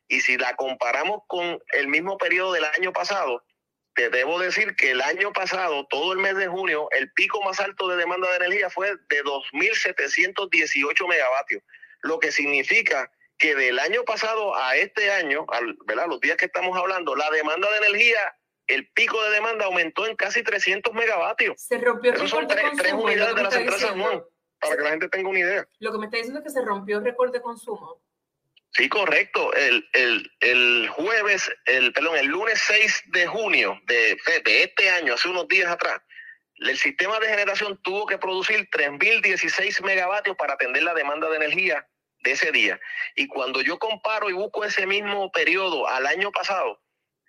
Y si la comparamos con el mismo periodo del año pasado, te debo decir que el año pasado, todo el mes de junio, el pico más alto de demanda de energía fue de dos mil setecientos dieciocho megavatios, lo que significa que del año pasado a este año, al, ¿verdad? Los días que estamos hablando, la demanda de energía, el pico de demanda aumentó en casi trescientos megavatios. Se rompió el Esos son récord de tres, tres consumo. unidades lo de que la me está central San diciendo. Juan, para que la gente tenga una idea. Lo que me está diciendo es que se rompió el récord de consumo. Sí, correcto. El, el, el jueves, el perdón, el lunes seis de junio de, de este año, hace unos días atrás, el sistema de generación tuvo que producir tres mil dieciséis megavatios para atender la demanda de energía de ese día. Y cuando yo comparo y busco ese mismo periodo al año pasado,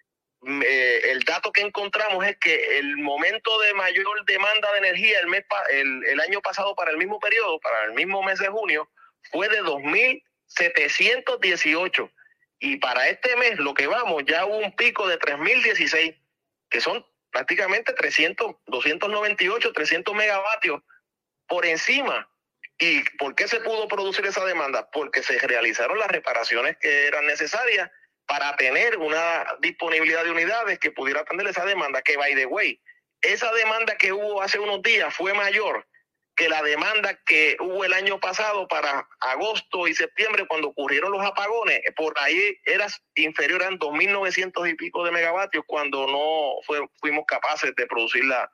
eh, el dato que encontramos es que el momento de mayor demanda de energía el, mes pa el, el año pasado para el mismo periodo, para el mismo mes de junio, fue de dos mil setecientos dieciocho. Y para este mes, lo que vamos, ya hubo un pico de tres mil dieciséis, que son prácticamente trescientos, doscientos noventa y ocho, trescientos megavatios por encima. ¿Y por qué se pudo producir esa demanda? Porque se realizaron las reparaciones que eran necesarias para tener una disponibilidad de unidades que pudiera atender esa demanda, que by the way, esa demanda que hubo hace unos días fue mayor que la demanda que hubo el año pasado para agosto y septiembre cuando ocurrieron los apagones. Por ahí era inferior, eran dos mil novecientos y pico de megavatios cuando no fue, fuimos capaces de producir la,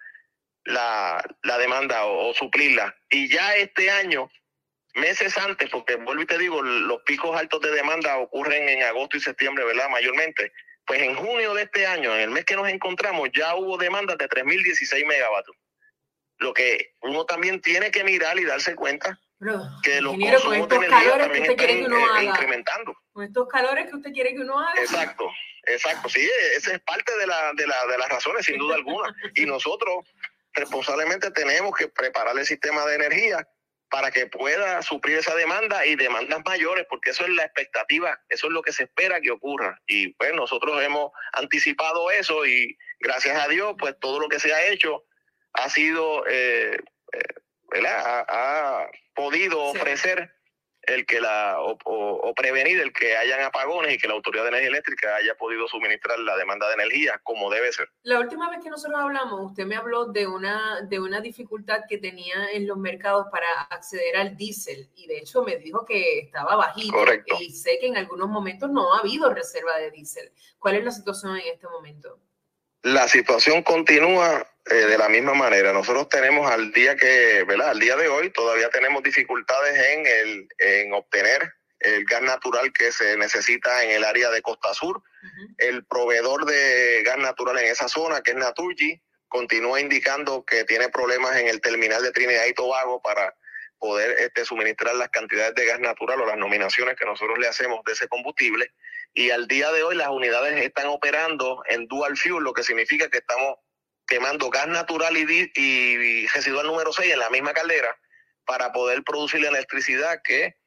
la, la demanda o, o suplirla. Y ya este año, meses antes, porque vuelvo y te digo, los picos altos de demanda ocurren en agosto y septiembre, ¿verdad? Mayormente. Pues en junio de este año, en el mes que nos encontramos, ya hubo demandas de tres mil dieciséis megavatios. Lo que uno también tiene que mirar y darse cuenta Pero, que los ingeniero, con consumos de estos energía calores que también usted están quiere que uno eh, haga. incrementando. Con estos calores que usted quiere que uno haga. Exacto, exacto. Sí, esa es parte de, la, de, la, de las razones, sin duda alguna. Y nosotros responsablemente tenemos que preparar el sistema de energía para que pueda suplir esa demanda y demandas mayores, porque eso es la expectativa, eso es lo que se espera que ocurra. Y pues nosotros hemos anticipado eso y gracias a Dios, pues todo lo que se ha hecho ha sido, eh, eh, ¿verdad? Ha, ha podido Sí. ofrecer el que la o, o, o prevenir el que hayan apagones y que la Autoridad de Energía Eléctrica haya podido suministrar la demanda de energía como debe ser. La última vez que nosotros hablamos, usted me habló de una, de una dificultad que tenía en los mercados para acceder al diésel y de hecho me dijo que estaba bajito. Correcto. Y sé que en algunos momentos no ha habido reserva de diésel. ¿Cuál es la situación en este momento? La situación continúa eh, de la misma manera. Nosotros tenemos al día que, ¿verdad? Al día de hoy todavía tenemos dificultades en el en obtener el gas natural que se necesita en el área de Costa Sur. Uh-huh. El proveedor de gas natural en esa zona, que es Naturgy, continúa indicando que tiene problemas en el terminal de Trinidad y Tobago para poder este, suministrar las cantidades de gas natural o las nominaciones que nosotros le hacemos de ese combustible. Y al día de hoy las unidades están operando en dual fuel, lo que significa que estamos quemando gas natural y, y residual número seis en la misma caldera para poder producir la electricidad que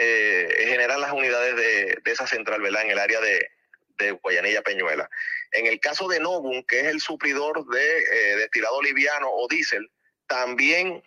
eh, generan las unidades de, de esa central, ¿verdad? En el área de, de Guayanilla Peñuela. En el caso de Novum, que es el suplidor de eh, destilado liviano o diésel, también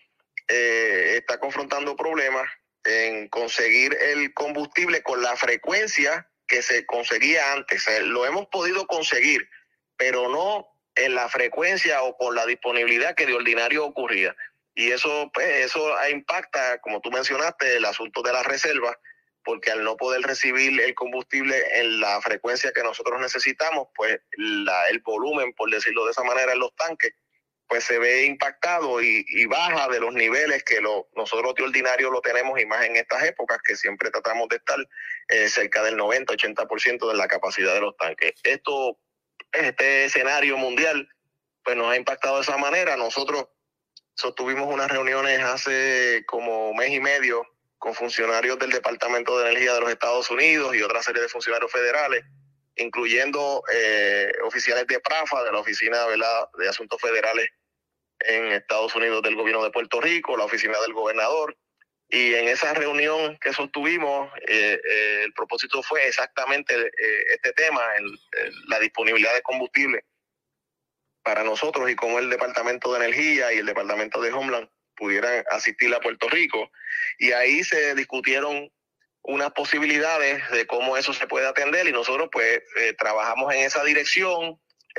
eh, está confrontando problemas en conseguir el combustible con la frecuencia que se conseguía antes. Lo hemos podido conseguir, pero no en la frecuencia o con la disponibilidad que de ordinario ocurría. Y eso, pues, eso impacta, como tú mencionaste, el asunto de las reservas, porque al no poder recibir el combustible en la frecuencia que nosotros necesitamos, pues la, el volumen, por decirlo de esa manera, en los tanques, pues se ve impactado y, y baja de los niveles que lo, nosotros de ordinario lo tenemos, y más en estas épocas que siempre tratamos de estar eh, cerca del noventa, ochenta por ciento de la capacidad de los tanques. Esto, este escenario mundial, pues nos ha impactado de esa manera. Nosotros sostuvimos unas reuniones hace como mes y medio con funcionarios del Departamento de Energía de los Estados Unidos y otra serie de funcionarios federales, incluyendo eh, oficiales de PRAFA, de la Oficina, ¿verdad?, de Asuntos Federales en Estados Unidos del Gobierno de Puerto Rico, la Oficina del Gobernador. Y en esa reunión que sostuvimos, eh, eh, el propósito fue exactamente eh, este tema, el, el, la disponibilidad de combustible para nosotros y cómo el Departamento de Energía y el Departamento de Homeland pudieran asistir a Puerto Rico. Y ahí se discutieron unas posibilidades de cómo eso se puede atender y nosotros pues eh, trabajamos en esa dirección.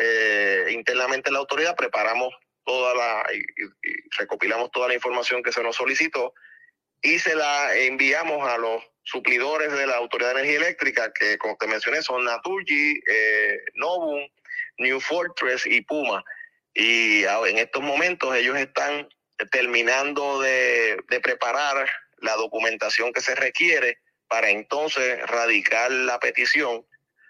Eh, internamente en la autoridad preparamos toda la y, y recopilamos toda la información que se nos solicitó y se la enviamos a los suplidores de la Autoridad de Energía Eléctrica, que como te mencioné son Naturgy, eh, Novum, New Fortress y Puma. Y en estos momentos ellos están terminando de, de preparar la documentación que se requiere para entonces radicar la petición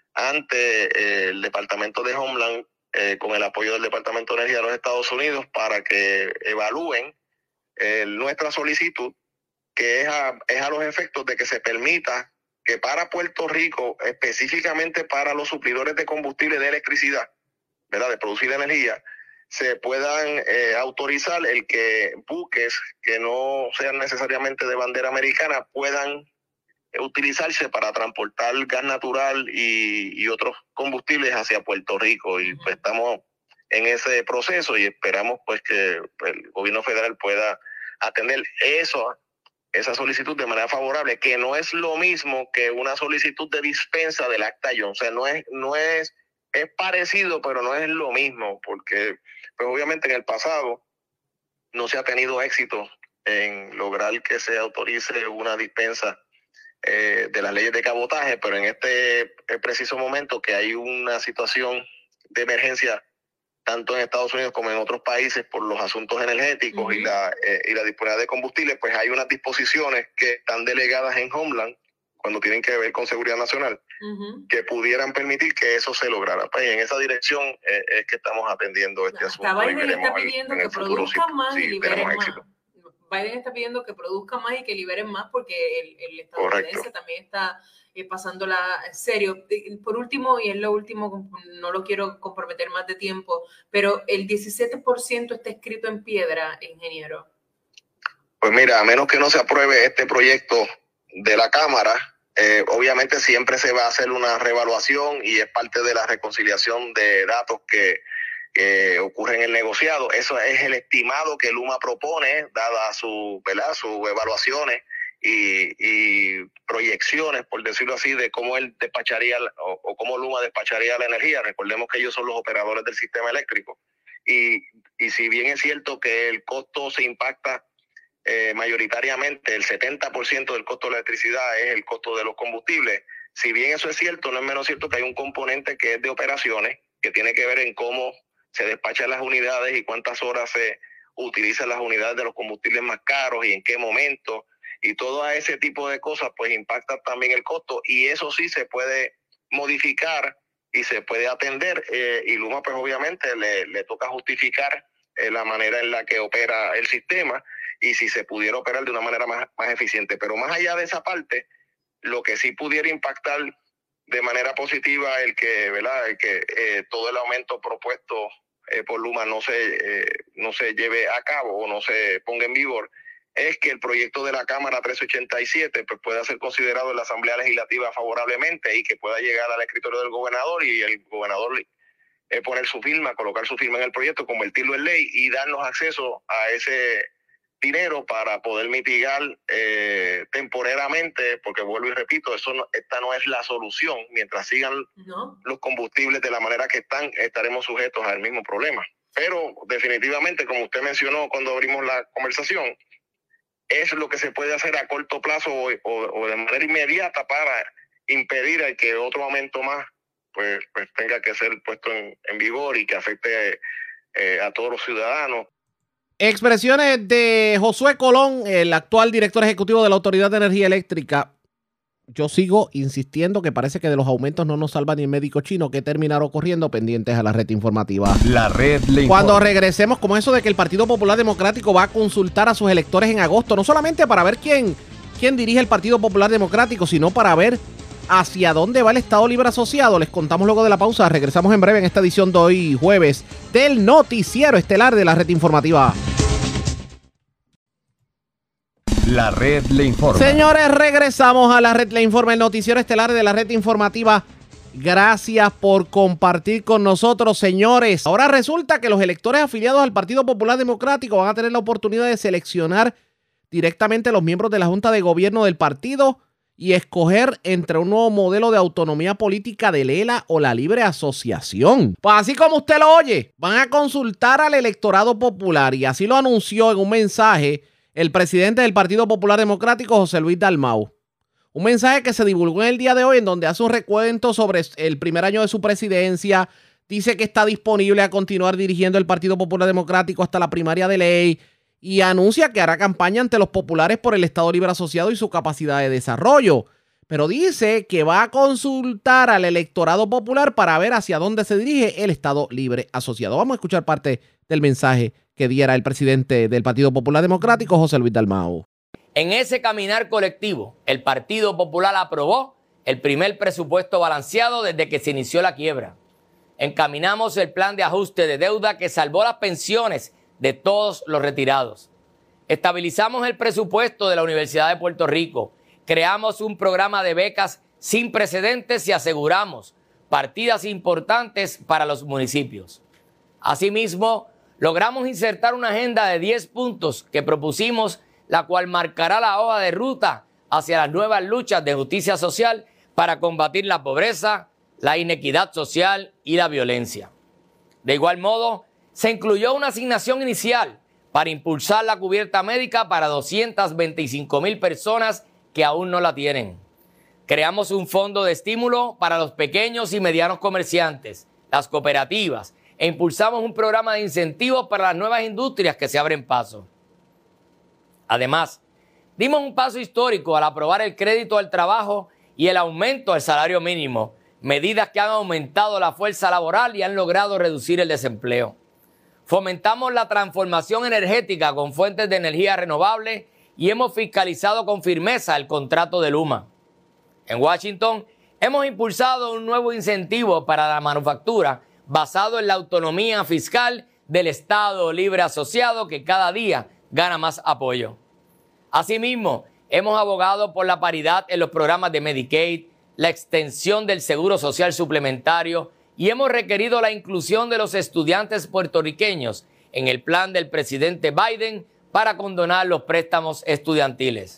ante eh, el Departamento de Homeland, eh, con el apoyo del Departamento de Energía de los Estados Unidos, para que evalúen eh, nuestra solicitud, que es a, es a los efectos de que se permita que para Puerto Rico, específicamente para los suplidores de combustible de electricidad, ¿verdad?, de producir energía, se puedan eh, autorizar el que buques que no sean necesariamente de bandera americana puedan utilizarse para transportar gas natural y, y otros combustibles hacia Puerto Rico. Y pues estamos en ese proceso y esperamos pues que el gobierno federal pueda atender eso, esa solicitud de manera favorable, que no es lo mismo que una solicitud de dispensa del Acta Jones. O sea, no es, no es, es parecido, pero no es lo mismo, porque pues obviamente en el pasado no se ha tenido éxito en lograr que se autorice una dispensa Eh, de las leyes de cabotaje, pero en este preciso momento que hay una situación de emergencia tanto en Estados Unidos como en otros países por los asuntos energéticos uh-huh. y la eh, y la disponibilidad de combustible, pues hay unas disposiciones que están delegadas en Homeland cuando tienen que ver con seguridad nacional uh-huh. que pudieran permitir que eso se lograra. Pues en esa dirección eh, es que estamos atendiendo este asunto. Hasta Biden está pidiendo que produzcan más y liberen más. Biden está pidiendo que produzcan más y que liberen más porque el, el estadounidense Correcto. También está eh, pasándola en serio. Por último, y es lo último, no lo quiero comprometer más de tiempo, pero el diecisiete por ciento está escrito en piedra, ingeniero. Pues mira, a menos que no se apruebe este proyecto de la Cámara, eh, obviamente siempre se va a hacer una reevaluación y es parte de la reconciliación de datos que que ocurre en el negociado. Eso es el estimado que Luma propone, dada su, ¿verdad?, sus evaluaciones y, y proyecciones, por decirlo así, de cómo él despacharía o, o cómo Luma despacharía la energía. Recordemos que ellos son los operadores del sistema eléctrico. Y, y si bien es cierto que el costo se impacta eh, mayoritariamente, el setenta por ciento del costo de la electricidad es el costo de los combustibles, si bien eso es cierto, no es menos cierto que hay un componente que es de operaciones, que tiene que ver en cómo se despachan las unidades y cuántas horas se utilizan las unidades de los combustibles más caros y en qué momento, y todo ese tipo de cosas pues impacta también el costo, y eso sí se puede modificar y se puede atender, eh, y Luma pues obviamente le, le toca justificar eh, la manera en la que opera el sistema y si se pudiera operar de una manera más, más eficiente. Pero más allá de esa parte, lo que sí pudiera impactar de manera positiva el que, ¿verdad?, el que eh, todo el aumento propuesto Eh, por Luma no se eh, no se lleve a cabo o no se ponga en vigor, es que el proyecto de la Cámara trescientos ochenta y siete pues pueda ser considerado en la Asamblea Legislativa favorablemente y que pueda llegar al escritorio del gobernador y el gobernador eh, poner su firma, colocar su firma en el proyecto, convertirlo en ley y darnos acceso a ese dinero para poder mitigar eh, temporariamente, porque vuelvo y repito, eso no, esta no es la solución. Mientras sigan no. los combustibles de la manera que están, estaremos sujetos al mismo problema. Pero definitivamente, como usted mencionó cuando abrimos la conversación, es lo que se puede hacer a corto plazo o, o, o de manera inmediata para impedir el que otro aumento más pues, pues tenga que ser puesto en, en vigor y que afecte eh, a todos los ciudadanos. Expresiones de Josué Colón, el actual director ejecutivo de la Autoridad de Energía Eléctrica. Yo sigo insistiendo que parece que de los aumentos no nos salva ni el médico chino, que terminará ocurriendo, pendientes a la red informativa. La red le Cuando informa. regresemos, como eso de que el Partido Popular Democrático va a consultar a sus electores en agosto, no solamente para ver quién, quién dirige el Partido Popular Democrático, sino para ver hacia dónde va el Estado Libre Asociado. Les contamos luego de la pausa. Regresamos en breve en esta edición de hoy jueves del Noticiero Estelar de la red informativa. La red le informa. Señores, regresamos a la red le informa, el Noticiero Estelar de la red informativa. Gracias por compartir con nosotros, señores. Ahora resulta que los electores afiliados al Partido Popular Democrático van a tener la oportunidad de seleccionar directamente los miembros de la Junta de Gobierno del partido y escoger entre un nuevo modelo de autonomía política del E L A o la libre asociación. Pues así como usted lo oye, van a consultar al electorado popular y así lo anunció en un mensaje el presidente del Partido Popular Democrático, José Luis Dalmau. Un mensaje que se divulgó en el día de hoy en donde hace un recuento sobre el primer año de su presidencia, dice que está disponible a continuar dirigiendo el Partido Popular Democrático hasta la primaria de ley y anuncia que hará campaña ante los populares por el Estado Libre Asociado y su capacidad de desarrollo. Pero dice que va a consultar al electorado popular para ver hacia dónde se dirige el Estado Libre Asociado. Vamos a escuchar parte del mensaje que diera el presidente del Partido Popular Democrático, José Luis Dalmau. En ese caminar colectivo, el Partido Popular aprobó el primer presupuesto balanceado desde que se inició la quiebra. Encaminamos el plan de ajuste de deuda que salvó las pensiones de todos los retirados. Estabilizamos el presupuesto de la Universidad de Puerto Rico. Creamos un programa de becas sin precedentes y aseguramos partidas importantes para los municipios. Asimismo, logramos insertar una agenda de diez puntos que propusimos, la cual marcará la hoja de ruta hacia las nuevas luchas de justicia social para combatir la pobreza, la inequidad social y la violencia. De igual modo, se incluyó una asignación inicial para impulsar la cubierta médica para doscientas veinticinco mil personas que aún no la tienen. Creamos un fondo de estímulo para los pequeños y medianos comerciantes, las cooperativas, e impulsamos un programa de incentivos para las nuevas industrias que se abren paso. Además, dimos un paso histórico al aprobar el crédito al trabajo y el aumento al salario mínimo, medidas que han aumentado la fuerza laboral y han logrado reducir el desempleo. Fomentamos la transformación energética con fuentes de energía renovable y hemos fiscalizado con firmeza el contrato de Luma. En Washington, hemos impulsado un nuevo incentivo para la manufactura basado en la autonomía fiscal del Estado Libre Asociado que cada día gana más apoyo. Asimismo, hemos abogado por la paridad en los programas de Medicaid, la extensión del Seguro Social Suplementario y hemos requerido la inclusión de los estudiantes puertorriqueños en el plan del presidente Biden para condonar los préstamos estudiantiles.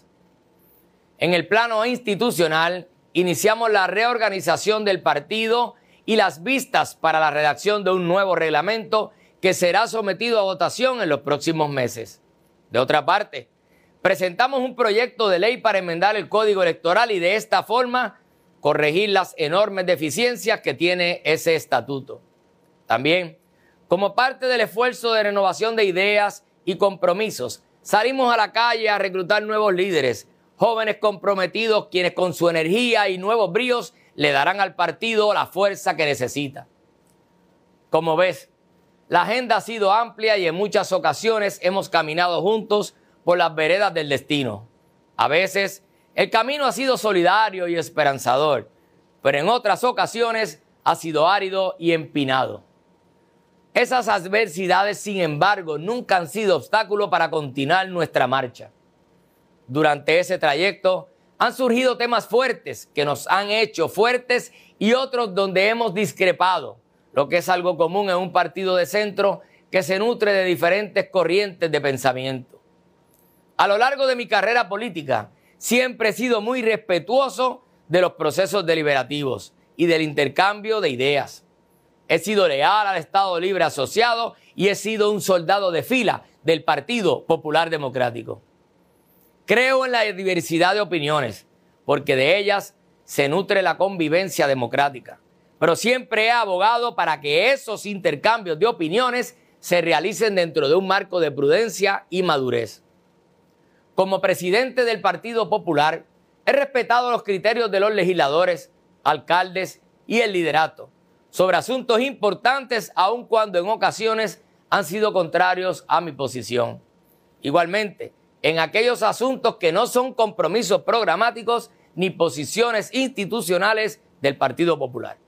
En el plano institucional, iniciamos la reorganización del partido y las vistas para la redacción de un nuevo reglamento que será sometido a votación en los próximos meses. De otra parte, presentamos un proyecto de ley para enmendar el Código Electoral y de esta forma corregir las enormes deficiencias que tiene ese estatuto. También, como parte del esfuerzo de renovación de ideas y compromisos, salimos a la calle a reclutar nuevos líderes, jóvenes comprometidos quienes con su energía y nuevos bríos le darán al partido la fuerza que necesita. Como ves, la agenda ha sido amplia y en muchas ocasiones hemos caminado juntos por las veredas del destino. A veces, el camino ha sido solidario y esperanzador, pero en otras ocasiones ha sido árido y empinado. Esas adversidades, sin embargo, nunca han sido obstáculo para continuar nuestra marcha. Durante ese trayecto han surgido temas fuertes que nos han hecho fuertes y otros donde hemos discrepado, lo que es algo común en un partido de centro que se nutre de diferentes corrientes de pensamiento. A lo largo de mi carrera política, siempre he sido muy respetuoso de los procesos deliberativos y del intercambio de ideas. He sido leal al Estado Libre Asociado y he sido un soldado de fila del Partido Popular Democrático. Creo en la diversidad de opiniones, porque de ellas se nutre la convivencia democrática. Pero siempre he abogado para que esos intercambios de opiniones se realicen dentro de un marco de prudencia y madurez. Como presidente del Partido Popular, he respetado los criterios de los legisladores, alcaldes y el liderato sobre asuntos importantes, aun cuando en ocasiones han sido contrarios a mi posición. Igualmente, en aquellos asuntos que no son compromisos programáticos ni posiciones institucionales del Partido Popular.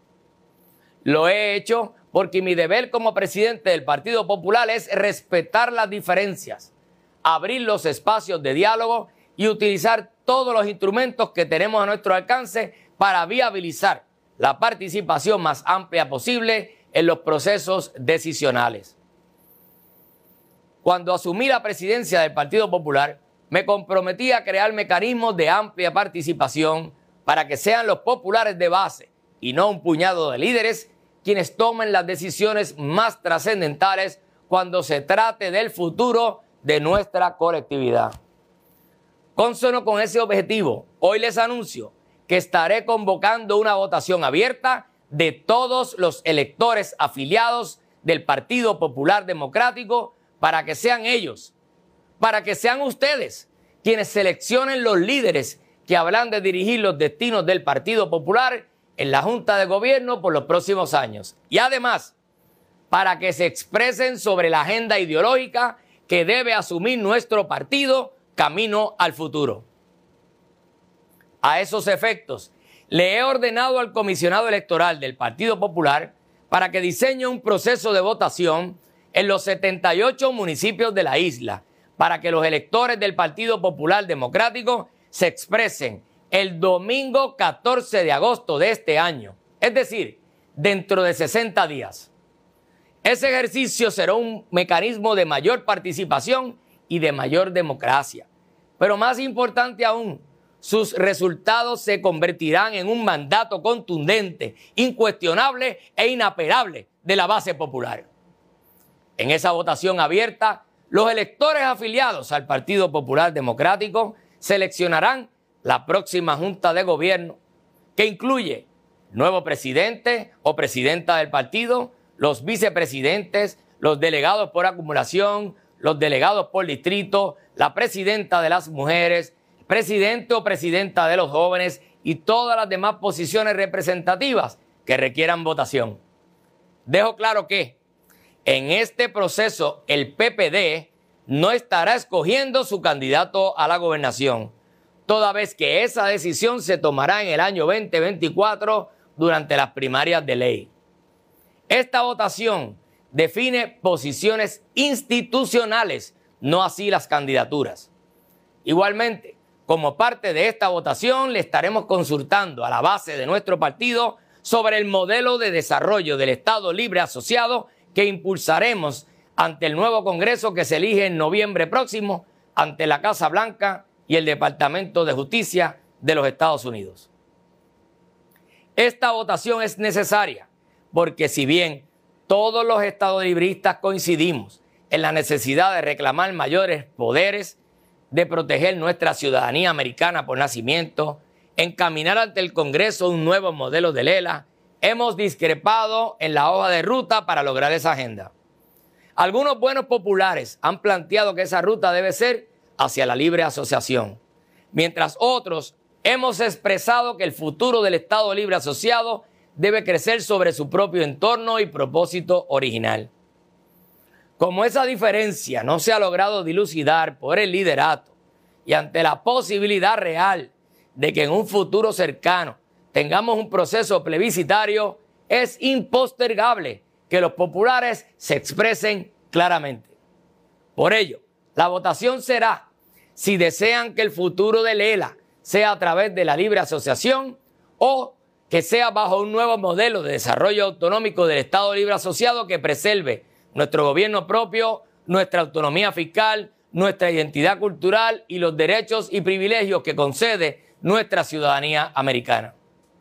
Lo he hecho porque mi deber como presidente del Partido Popular es respetar las diferencias, abrir los espacios de diálogo y utilizar todos los instrumentos que tenemos a nuestro alcance para viabilizar la participación más amplia posible en los procesos decisionales. Cuando asumí la presidencia del Partido Popular, me comprometí a crear mecanismos de amplia participación para que sean los populares de base y no un puñado de líderes quienes tomen las decisiones más trascendentales cuando se trate del futuro de nuestra colectividad. Consono con ese objetivo, hoy les anuncio que estaré convocando una votación abierta de todos los electores afiliados del Partido Popular Democrático para que sean ellos, para que sean ustedes quienes seleccionen los líderes que habrán de dirigir los destinos del Partido Popular en la Junta de Gobierno por los próximos años. Y además, para que se expresen sobre la agenda ideológica que debe asumir nuestro partido camino al futuro. A esos efectos, le he ordenado al comisionado electoral del Partido Popular para que diseñe un proceso de votación en los setenta y ocho municipios de la isla, para que los electores del Partido Popular Democrático se expresen el domingo catorce de agosto de este año, es decir, dentro de sesenta días. Ese ejercicio será un mecanismo de mayor participación y de mayor democracia. Pero más importante aún, sus resultados se convertirán en un mandato contundente, incuestionable e inapelable de la base popular. En esa votación abierta, los electores afiliados al Partido Popular Democrático seleccionarán la próxima Junta de Gobierno, que incluye nuevo presidente o presidenta del partido, los vicepresidentes, los delegados por acumulación, los delegados por distrito, la presidenta de las mujeres, presidente o presidenta de los jóvenes y todas las demás posiciones representativas que requieran votación. Dejo claro que en este proceso el P P D no estará escogiendo su candidato a la gobernación, toda vez que esa decisión se tomará en el año veinte veinticuatro durante las primarias de ley. Esta votación define posiciones institucionales, no así las candidaturas. Igualmente, como parte de esta votación, le estaremos consultando a la base de nuestro partido sobre el modelo de desarrollo del Estado Libre Asociado que impulsaremos ante el nuevo Congreso que se elige en noviembre próximo ante la Casa Blanca y el Departamento de Justicia de los Estados Unidos. Esta votación es necesaria porque si bien todos los estadolibristas coincidimos en la necesidad de reclamar mayores poderes, de proteger nuestra ciudadanía americana por nacimiento, encaminar ante el Congreso un nuevo modelo de Lela, hemos discrepado en la hoja de ruta para lograr esa agenda. Algunos buenos populares han planteado que esa ruta debe ser hacia la libre asociación, mientras otros hemos expresado que el futuro del Estado Libre Asociado debe crecer sobre su propio entorno y propósito original. Como esa diferencia no se ha logrado dilucidar por el liderato y ante la posibilidad real de que en un futuro cercano tengamos un proceso plebiscitario, es impostergable que los populares se expresen claramente. Por ello, la votación será si desean que el futuro de Lela sea a través de la libre asociación o que sea bajo un nuevo modelo de desarrollo autonómico del Estado Libre Asociado que preserve nuestro gobierno propio, nuestra autonomía fiscal, nuestra identidad cultural y los derechos y privilegios que concede nuestra ciudadanía americana.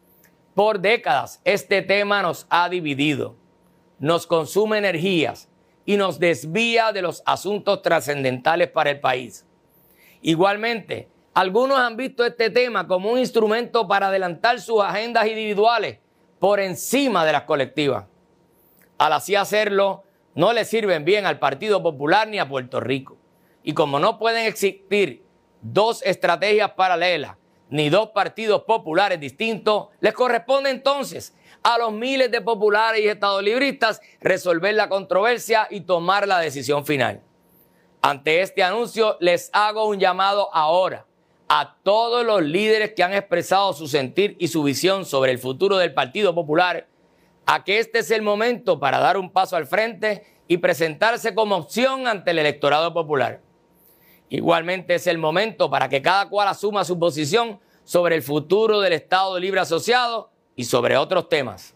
Por décadas este tema nos ha dividido, nos consume energías y nos desvía de los asuntos trascendentales para el país. Igualmente, algunos han visto este tema como un instrumento para adelantar sus agendas individuales por encima de las colectivas. Al así hacerlo, no le sirven bien al Partido Popular ni a Puerto Rico. Y como no pueden existir dos estrategias paralelas ni dos partidos populares distintos, les corresponde entonces a los miles de populares y estadolibristas resolver la controversia y tomar la decisión final. Ante este anuncio les hago un llamado ahora a todos los líderes que han expresado su sentir y su visión sobre el futuro del Partido Popular, a que este es el momento para dar un paso al frente y presentarse como opción ante el electorado popular. Igualmente es el momento para que cada cual asuma su posición sobre el futuro del Estado Libre Asociado y sobre otros temas.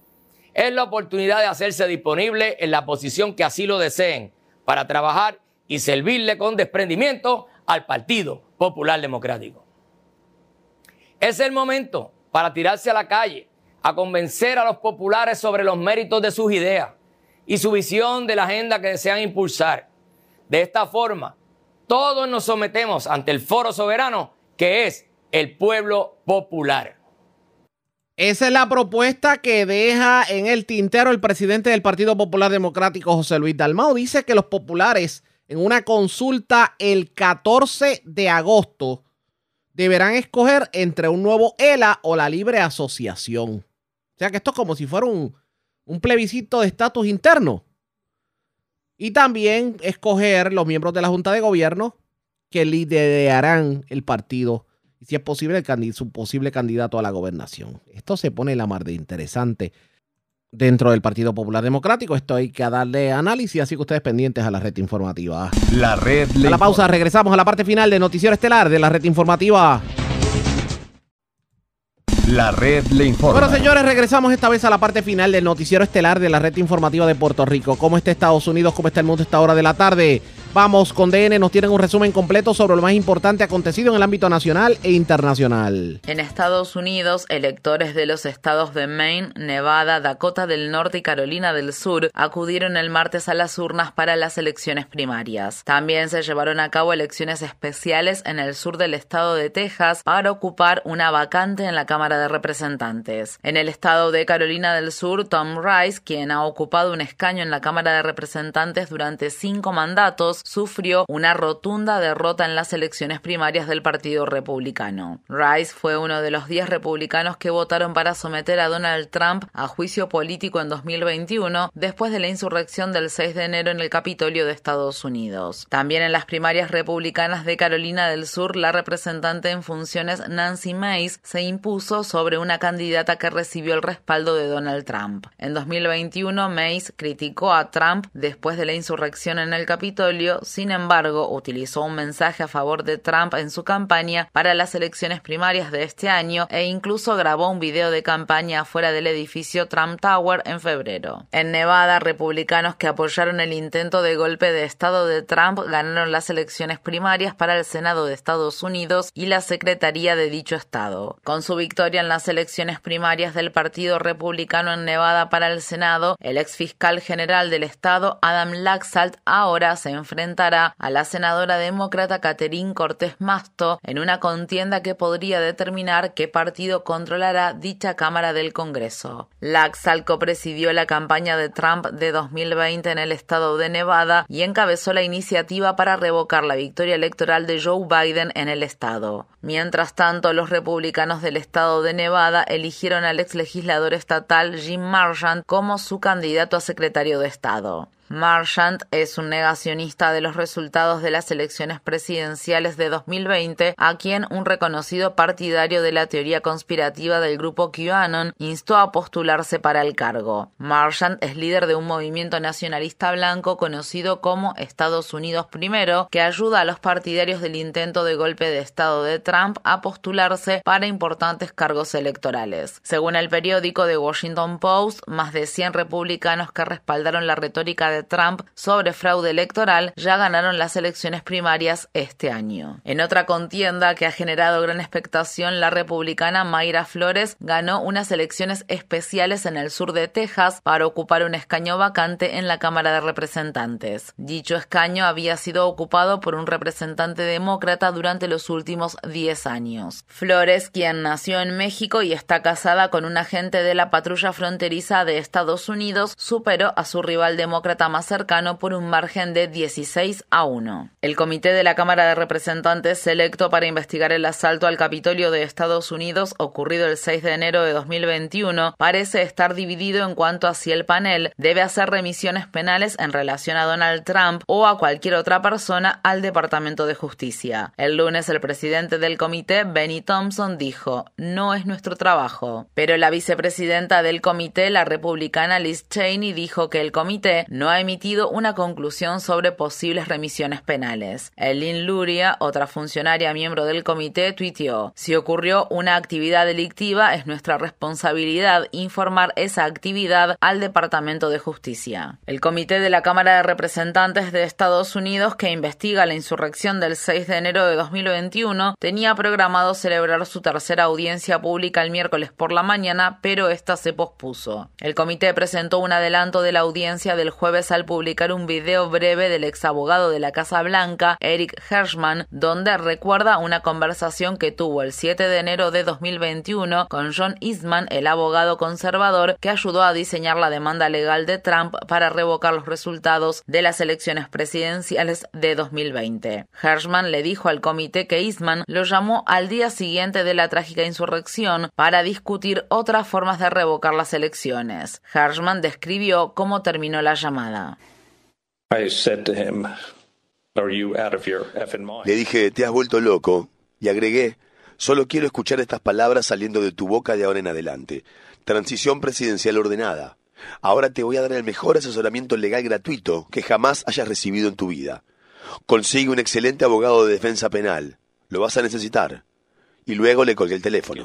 Es la oportunidad de hacerse disponible en la posición que así lo deseen para trabajar y servirle con desprendimiento al Partido Popular Democrático. Es el momento para tirarse a la calle, a convencer a los populares sobre los méritos de sus ideas y su visión de la agenda que desean impulsar. De esta forma, todos nos sometemos ante el foro soberano que es el pueblo popular. Esa es la propuesta que deja en el tintero el presidente del Partido Popular Democrático, José Luis Dalmau. Dice que los populares, en una consulta el catorce de agosto, deberán escoger entre un nuevo E L A o la libre asociación. O sea que esto es como si fuera un, un plebiscito de estatus interno. Y también escoger los miembros de la Junta de Gobierno que liderarán el partido y, si es posible, el su posible candidato a la gobernación. Esto se pone la mar de interesante dentro del Partido Popular Democrático. Esto hay que darle análisis, así que ustedes pendientes a la red informativa. La red. A la pausa, regresamos a la parte final de Noticiero Estelar de la red informativa. La red le informa. Bueno, señores, regresamos esta vez a la parte final del Noticiero Estelar de la red informativa de Puerto Rico. ¿Cómo está Estados Unidos? ¿Cómo está el mundo a esta hora de la tarde? Vamos con D N, nos tienen un resumen completo sobre lo más importante acontecido en el ámbito nacional e internacional. En Estados Unidos, electores de los estados de Maine, Nevada, Dakota del Norte y Carolina del Sur acudieron el martes a las urnas para las elecciones primarias. También se llevaron a cabo elecciones especiales en el sur del estado de Texas para ocupar una vacante en la Cámara de Representantes. En el estado de Carolina del Sur, Tom Rice, quien ha ocupado un escaño en la Cámara de Representantes durante cinco mandatos, sufrió una rotunda derrota en las elecciones primarias del Partido Republicano. Rice fue uno de los diez republicanos que votaron para someter a Donald Trump a juicio político en dos mil veintiuno después de la insurrección del seis de enero en el Capitolio de Estados Unidos. También en las primarias republicanas de Carolina del Sur, la representante en funciones Nancy Mace se impuso sobre una candidata que recibió el respaldo de Donald Trump. En dos mil veintiuno, Mace criticó a Trump después de la insurrección en el Capitolio. Sin embargo, utilizó un mensaje a favor de Trump en su campaña para las elecciones primarias de este año e incluso grabó un video de campaña afuera del edificio Trump Tower en febrero. En Nevada, republicanos que apoyaron el intento de golpe de estado de Trump ganaron las elecciones primarias para el Senado de Estados Unidos y la secretaría de dicho estado. Con su victoria en las elecciones primarias del Partido Republicano en Nevada para el Senado, el ex fiscal general del estado, Adam Laxalt, ahora se enfrenta enfrentará a la senadora demócrata Catherine Cortés Masto en una contienda que podría determinar qué partido controlará dicha Cámara del Congreso. Laxalt copresidió la campaña de Trump de dos mil veinte en el estado de Nevada y encabezó la iniciativa para revocar la victoria electoral de Joe Biden en el estado. Mientras tanto, los republicanos del estado de Nevada eligieron al ex legislador estatal Jim Marchant como su candidato a secretario de Estado. Marchant es un negacionista de los resultados de las elecciones presidenciales de dos mil veinte, a quien un reconocido partidario de la teoría conspirativa del grupo QAnon instó a postularse para el cargo. Marchant es líder de un movimiento nacionalista blanco conocido como Estados Unidos Primero, que ayuda a los partidarios del intento de golpe de Estado de Trump a postularse para importantes cargos electorales. Según el periódico The Washington Post, más de cien republicanos que respaldaron la retórica de Trump sobre fraude electoral ya ganaron las elecciones primarias este año. En otra contienda que ha generado gran expectación, la republicana Mayra Flores ganó unas elecciones especiales en el sur de Texas para ocupar un escaño vacante en la Cámara de Representantes. Dicho escaño había sido ocupado por un representante demócrata durante los últimos diez años. Flores, quien nació en México y está casada con un agente de la patrulla fronteriza de Estados Unidos, superó a su rival demócrata más cercano por un margen de dieciséis a uno. El comité de la Cámara de Representantes, selecto para investigar el asalto al Capitolio de Estados Unidos ocurrido el seis de enero de dos mil veintiuno, parece estar dividido en cuanto a si el panel debe hacer remisiones penales en relación a Donald Trump o a cualquier otra persona al Departamento de Justicia. El lunes, el presidente del comité, Benny Thompson, dijo: "No es nuestro trabajo". Pero la vicepresidenta del comité, la republicana Liz Cheney, dijo que el comité no ha ha emitido una conclusión sobre posibles remisiones penales. Eileen Luria, otra funcionaria miembro del comité, tuiteó: si ocurrió una actividad delictiva, es nuestra responsabilidad informar esa actividad al Departamento de Justicia. El comité de la Cámara de Representantes de Estados Unidos, que investiga la insurrección del seis de enero de dos mil veintiuno, tenía programado celebrar su tercera audiencia pública el miércoles por la mañana, pero esta se pospuso. El comité presentó un adelanto de la audiencia del jueves al publicar un video breve del exabogado de la Casa Blanca, Eric Herschmann, donde recuerda una conversación que tuvo el siete de enero de dos mil veintiuno con John Eastman, el abogado conservador que ayudó a diseñar la demanda legal de Trump para revocar los resultados de las elecciones presidenciales de dos mil veinte. Herschmann le dijo al comité que Eastman lo llamó al día siguiente de la trágica insurrección para discutir otras formas de revocar las elecciones. Herschmann describió cómo terminó la llamada. Le dije, te has vuelto loco, y agregué, solo quiero escuchar estas palabras saliendo de tu boca de ahora en adelante. Transición presidencial ordenada. Ahora te voy a dar el mejor asesoramiento legal gratuito que jamás hayas recibido en tu vida. Consigue un excelente abogado de defensa penal. Lo vas a necesitar. Y luego le colgué el teléfono.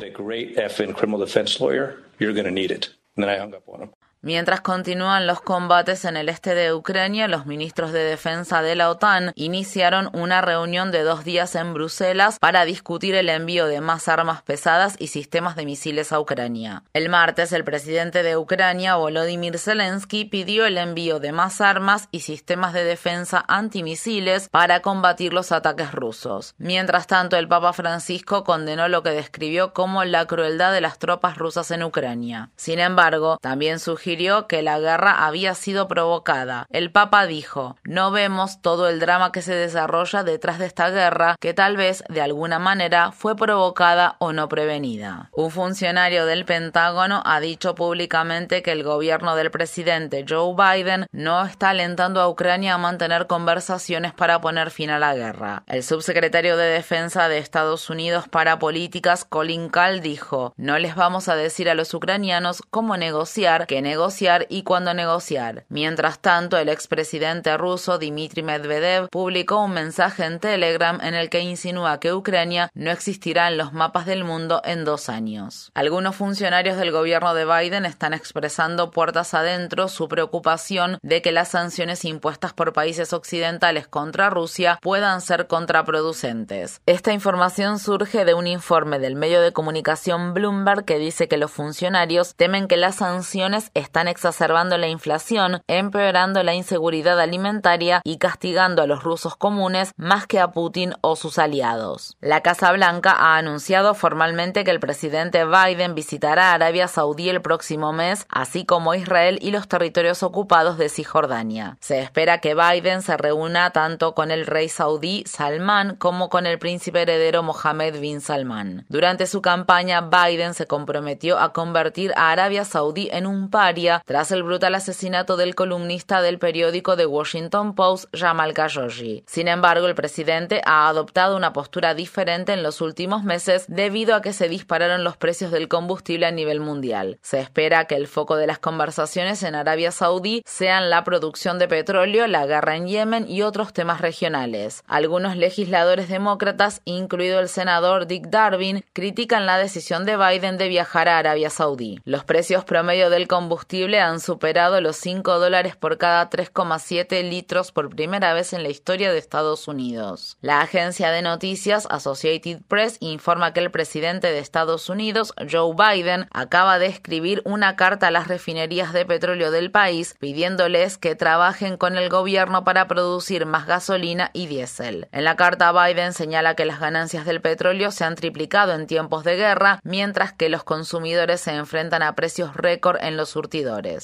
Mientras continúan los combates en el este de Ucrania, los ministros de defensa de la OTAN iniciaron una reunión de dos días en Bruselas para discutir el envío de más armas pesadas y sistemas de misiles a Ucrania. El martes, el presidente de Ucrania, Volodymyr Zelensky, pidió el envío de más armas y sistemas de defensa antimisiles para combatir los ataques rusos. Mientras tanto, el Papa Francisco condenó lo que describió como la crueldad de las tropas rusas en Ucrania. Sin embargo, también sugirió que la guerra había sido provocada. El Papa dijo: no vemos todo el drama que se desarrolla detrás de esta guerra, que tal vez de alguna manera fue provocada o no prevenida. Un funcionario del Pentágono ha dicho públicamente que el gobierno del presidente Joe Biden no está alentando a Ucrania a mantener conversaciones para poner fin a la guerra. El subsecretario de Defensa de Estados Unidos para Políticas, Colin Kahl, dijo: no les vamos a decir a los ucranianos cómo negociar, qué negociar y cuándo negociar. Mientras tanto, el expresidente ruso Dmitry Medvedev publicó un mensaje en Telegram en el que insinúa que Ucrania no existirá en los mapas del mundo en dos años. Algunos funcionarios del gobierno de Biden están expresando puertas adentro su preocupación de que las sanciones impuestas por países occidentales contra Rusia puedan ser contraproducentes. Esta información surge de un informe del medio de comunicación Bloomberg que dice que los funcionarios temen que las sanciones están exacerbando la inflación, empeorando la inseguridad alimentaria y castigando a los rusos comunes más que a Putin o sus aliados. La Casa Blanca ha anunciado formalmente que el presidente Biden visitará Arabia Saudí el próximo mes, así como Israel y los territorios ocupados de Cisjordania. Se espera que Biden se reúna tanto con el rey saudí Salmán como con el príncipe heredero Mohammed bin Salman. Durante su campaña, Biden se comprometió a convertir a Arabia Saudí en un paria tras el brutal asesinato del columnista del periódico The Washington Post, Jamal Khashoggi. Sin embargo, el presidente ha adoptado una postura diferente en los últimos meses debido a que se dispararon los precios del combustible a nivel mundial. Se espera que el foco de las conversaciones en Arabia Saudí sean la producción de petróleo, la guerra en Yemen y otros temas regionales. Algunos legisladores demócratas, incluido el senador Dick Durbin, critican la decisión de Biden de viajar a Arabia Saudí. Los precios promedio del combustible han superado los cinco dólares por cada tres coma siete litros por primera vez en la historia de Estados Unidos. La agencia de noticias Associated Press informa que el presidente de Estados Unidos, Joe Biden, acaba de escribir una carta a las refinerías de petróleo del país pidiéndoles que trabajen con el gobierno para producir más gasolina y diésel. En la carta, Biden señala que las ganancias del petróleo se han triplicado en tiempos de guerra, mientras que los consumidores se enfrentan a precios récord en los surtidores.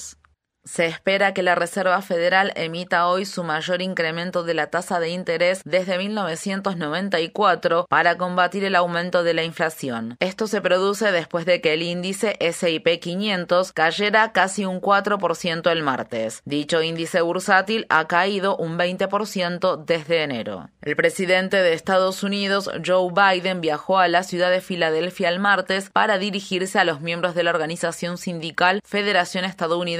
Se espera que la Reserva Federal emita hoy su mayor incremento de la tasa de interés desde mil novecientos noventa y cuatro para combatir el aumento de la inflación. Esto se produce después de que el índice ese y pe quinientos cayera casi un cuatro por ciento el martes. Dicho índice bursátil ha caído un veinte por ciento desde enero. El presidente de Estados Unidos, Joe Biden, viajó a la ciudad de Filadelfia el martes para dirigirse a los miembros de la organización sindical Federación Estadounidense del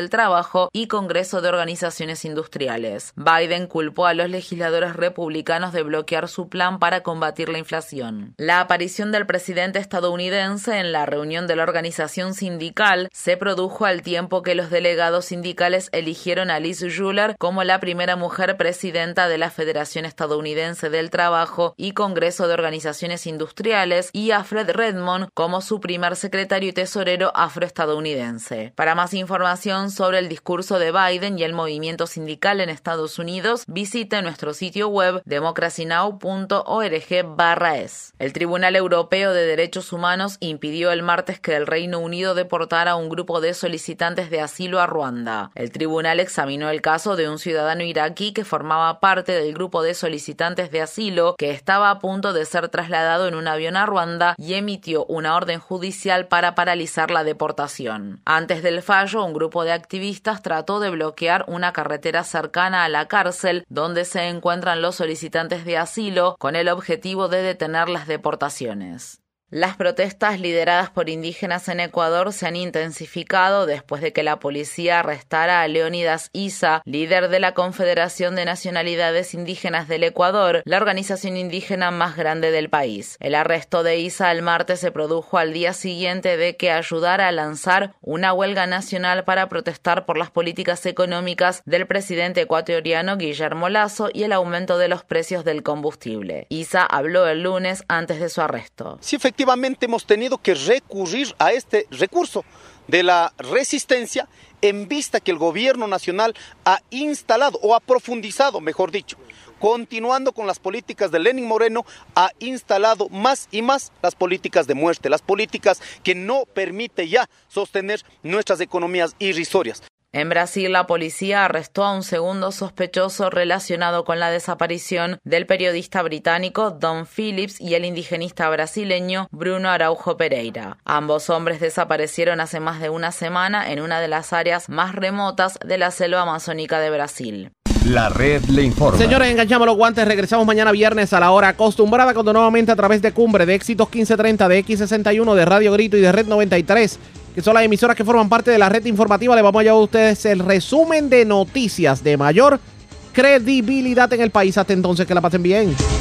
del Trabajo y Congreso de Organizaciones Industriales. Biden culpó a los legisladores republicanos de bloquear su plan para combatir la inflación. La aparición del presidente estadounidense en la reunión de la organización sindical se produjo al tiempo que los delegados sindicales eligieron a Liz Shuler como la primera mujer presidenta de la Federación Estadounidense del Trabajo y Congreso de Organizaciones Industriales y a Fred Redmond como su primer secretario y tesorero afroestadounidense. Para más información sobre el discurso de Biden y el movimiento sindical en Estados Unidos, visite nuestro sitio web democracy now punto org barra es. El Tribunal Europeo de Derechos Humanos impidió el martes que el Reino Unido deportara a un grupo de solicitantes de asilo a Ruanda. El tribunal examinó el caso de un ciudadano iraquí que formaba parte del grupo de solicitantes de asilo que estaba a punto de ser trasladado en un avión a Ruanda y emitió una orden judicial para paralizar la deportación. Antes del fallo, un grupo de activistas trató de bloquear una carretera cercana a la cárcel donde se encuentran los solicitantes de asilo con el objetivo de detener las deportaciones. Las protestas lideradas por indígenas en Ecuador se han intensificado después de que la policía arrestara a Leónidas Issa, líder de la Confederación de Nacionalidades Indígenas del Ecuador, la organización indígena más grande del país. El arresto de Issa el martes se produjo al día siguiente de que ayudara a lanzar una huelga nacional para protestar por las políticas económicas del presidente ecuatoriano Guillermo Lasso y el aumento de los precios del combustible. Issa habló el lunes antes de su arresto. Sí, efectivamente hemos tenido que recurrir a este recurso de la resistencia en vista que el gobierno nacional ha instalado o ha profundizado, mejor dicho, continuando con las políticas de Lenín Moreno, ha instalado más y más las políticas de muerte, las políticas que no permiten ya sostener nuestras economías irrisorias. En Brasil, la policía arrestó a un segundo sospechoso relacionado con la desaparición del periodista británico Don Phillips y el indigenista brasileño Bruno Araujo Pereira. Ambos hombres desaparecieron hace más de una semana en una de las áreas más remotas de la selva amazónica de Brasil. La red le informa. Señores, enganchamos los guantes. Regresamos mañana viernes a la hora acostumbrada, cuando nuevamente a través de Cumbre, de Éxitos quince treinta, de X sesenta y uno, de Radio Grito y de Red noventa y tres, que son las emisoras que forman parte de la red informativa, le vamos a llevar a ustedes el resumen de noticias de mayor credibilidad en el país. Hasta entonces, que la pasen bien.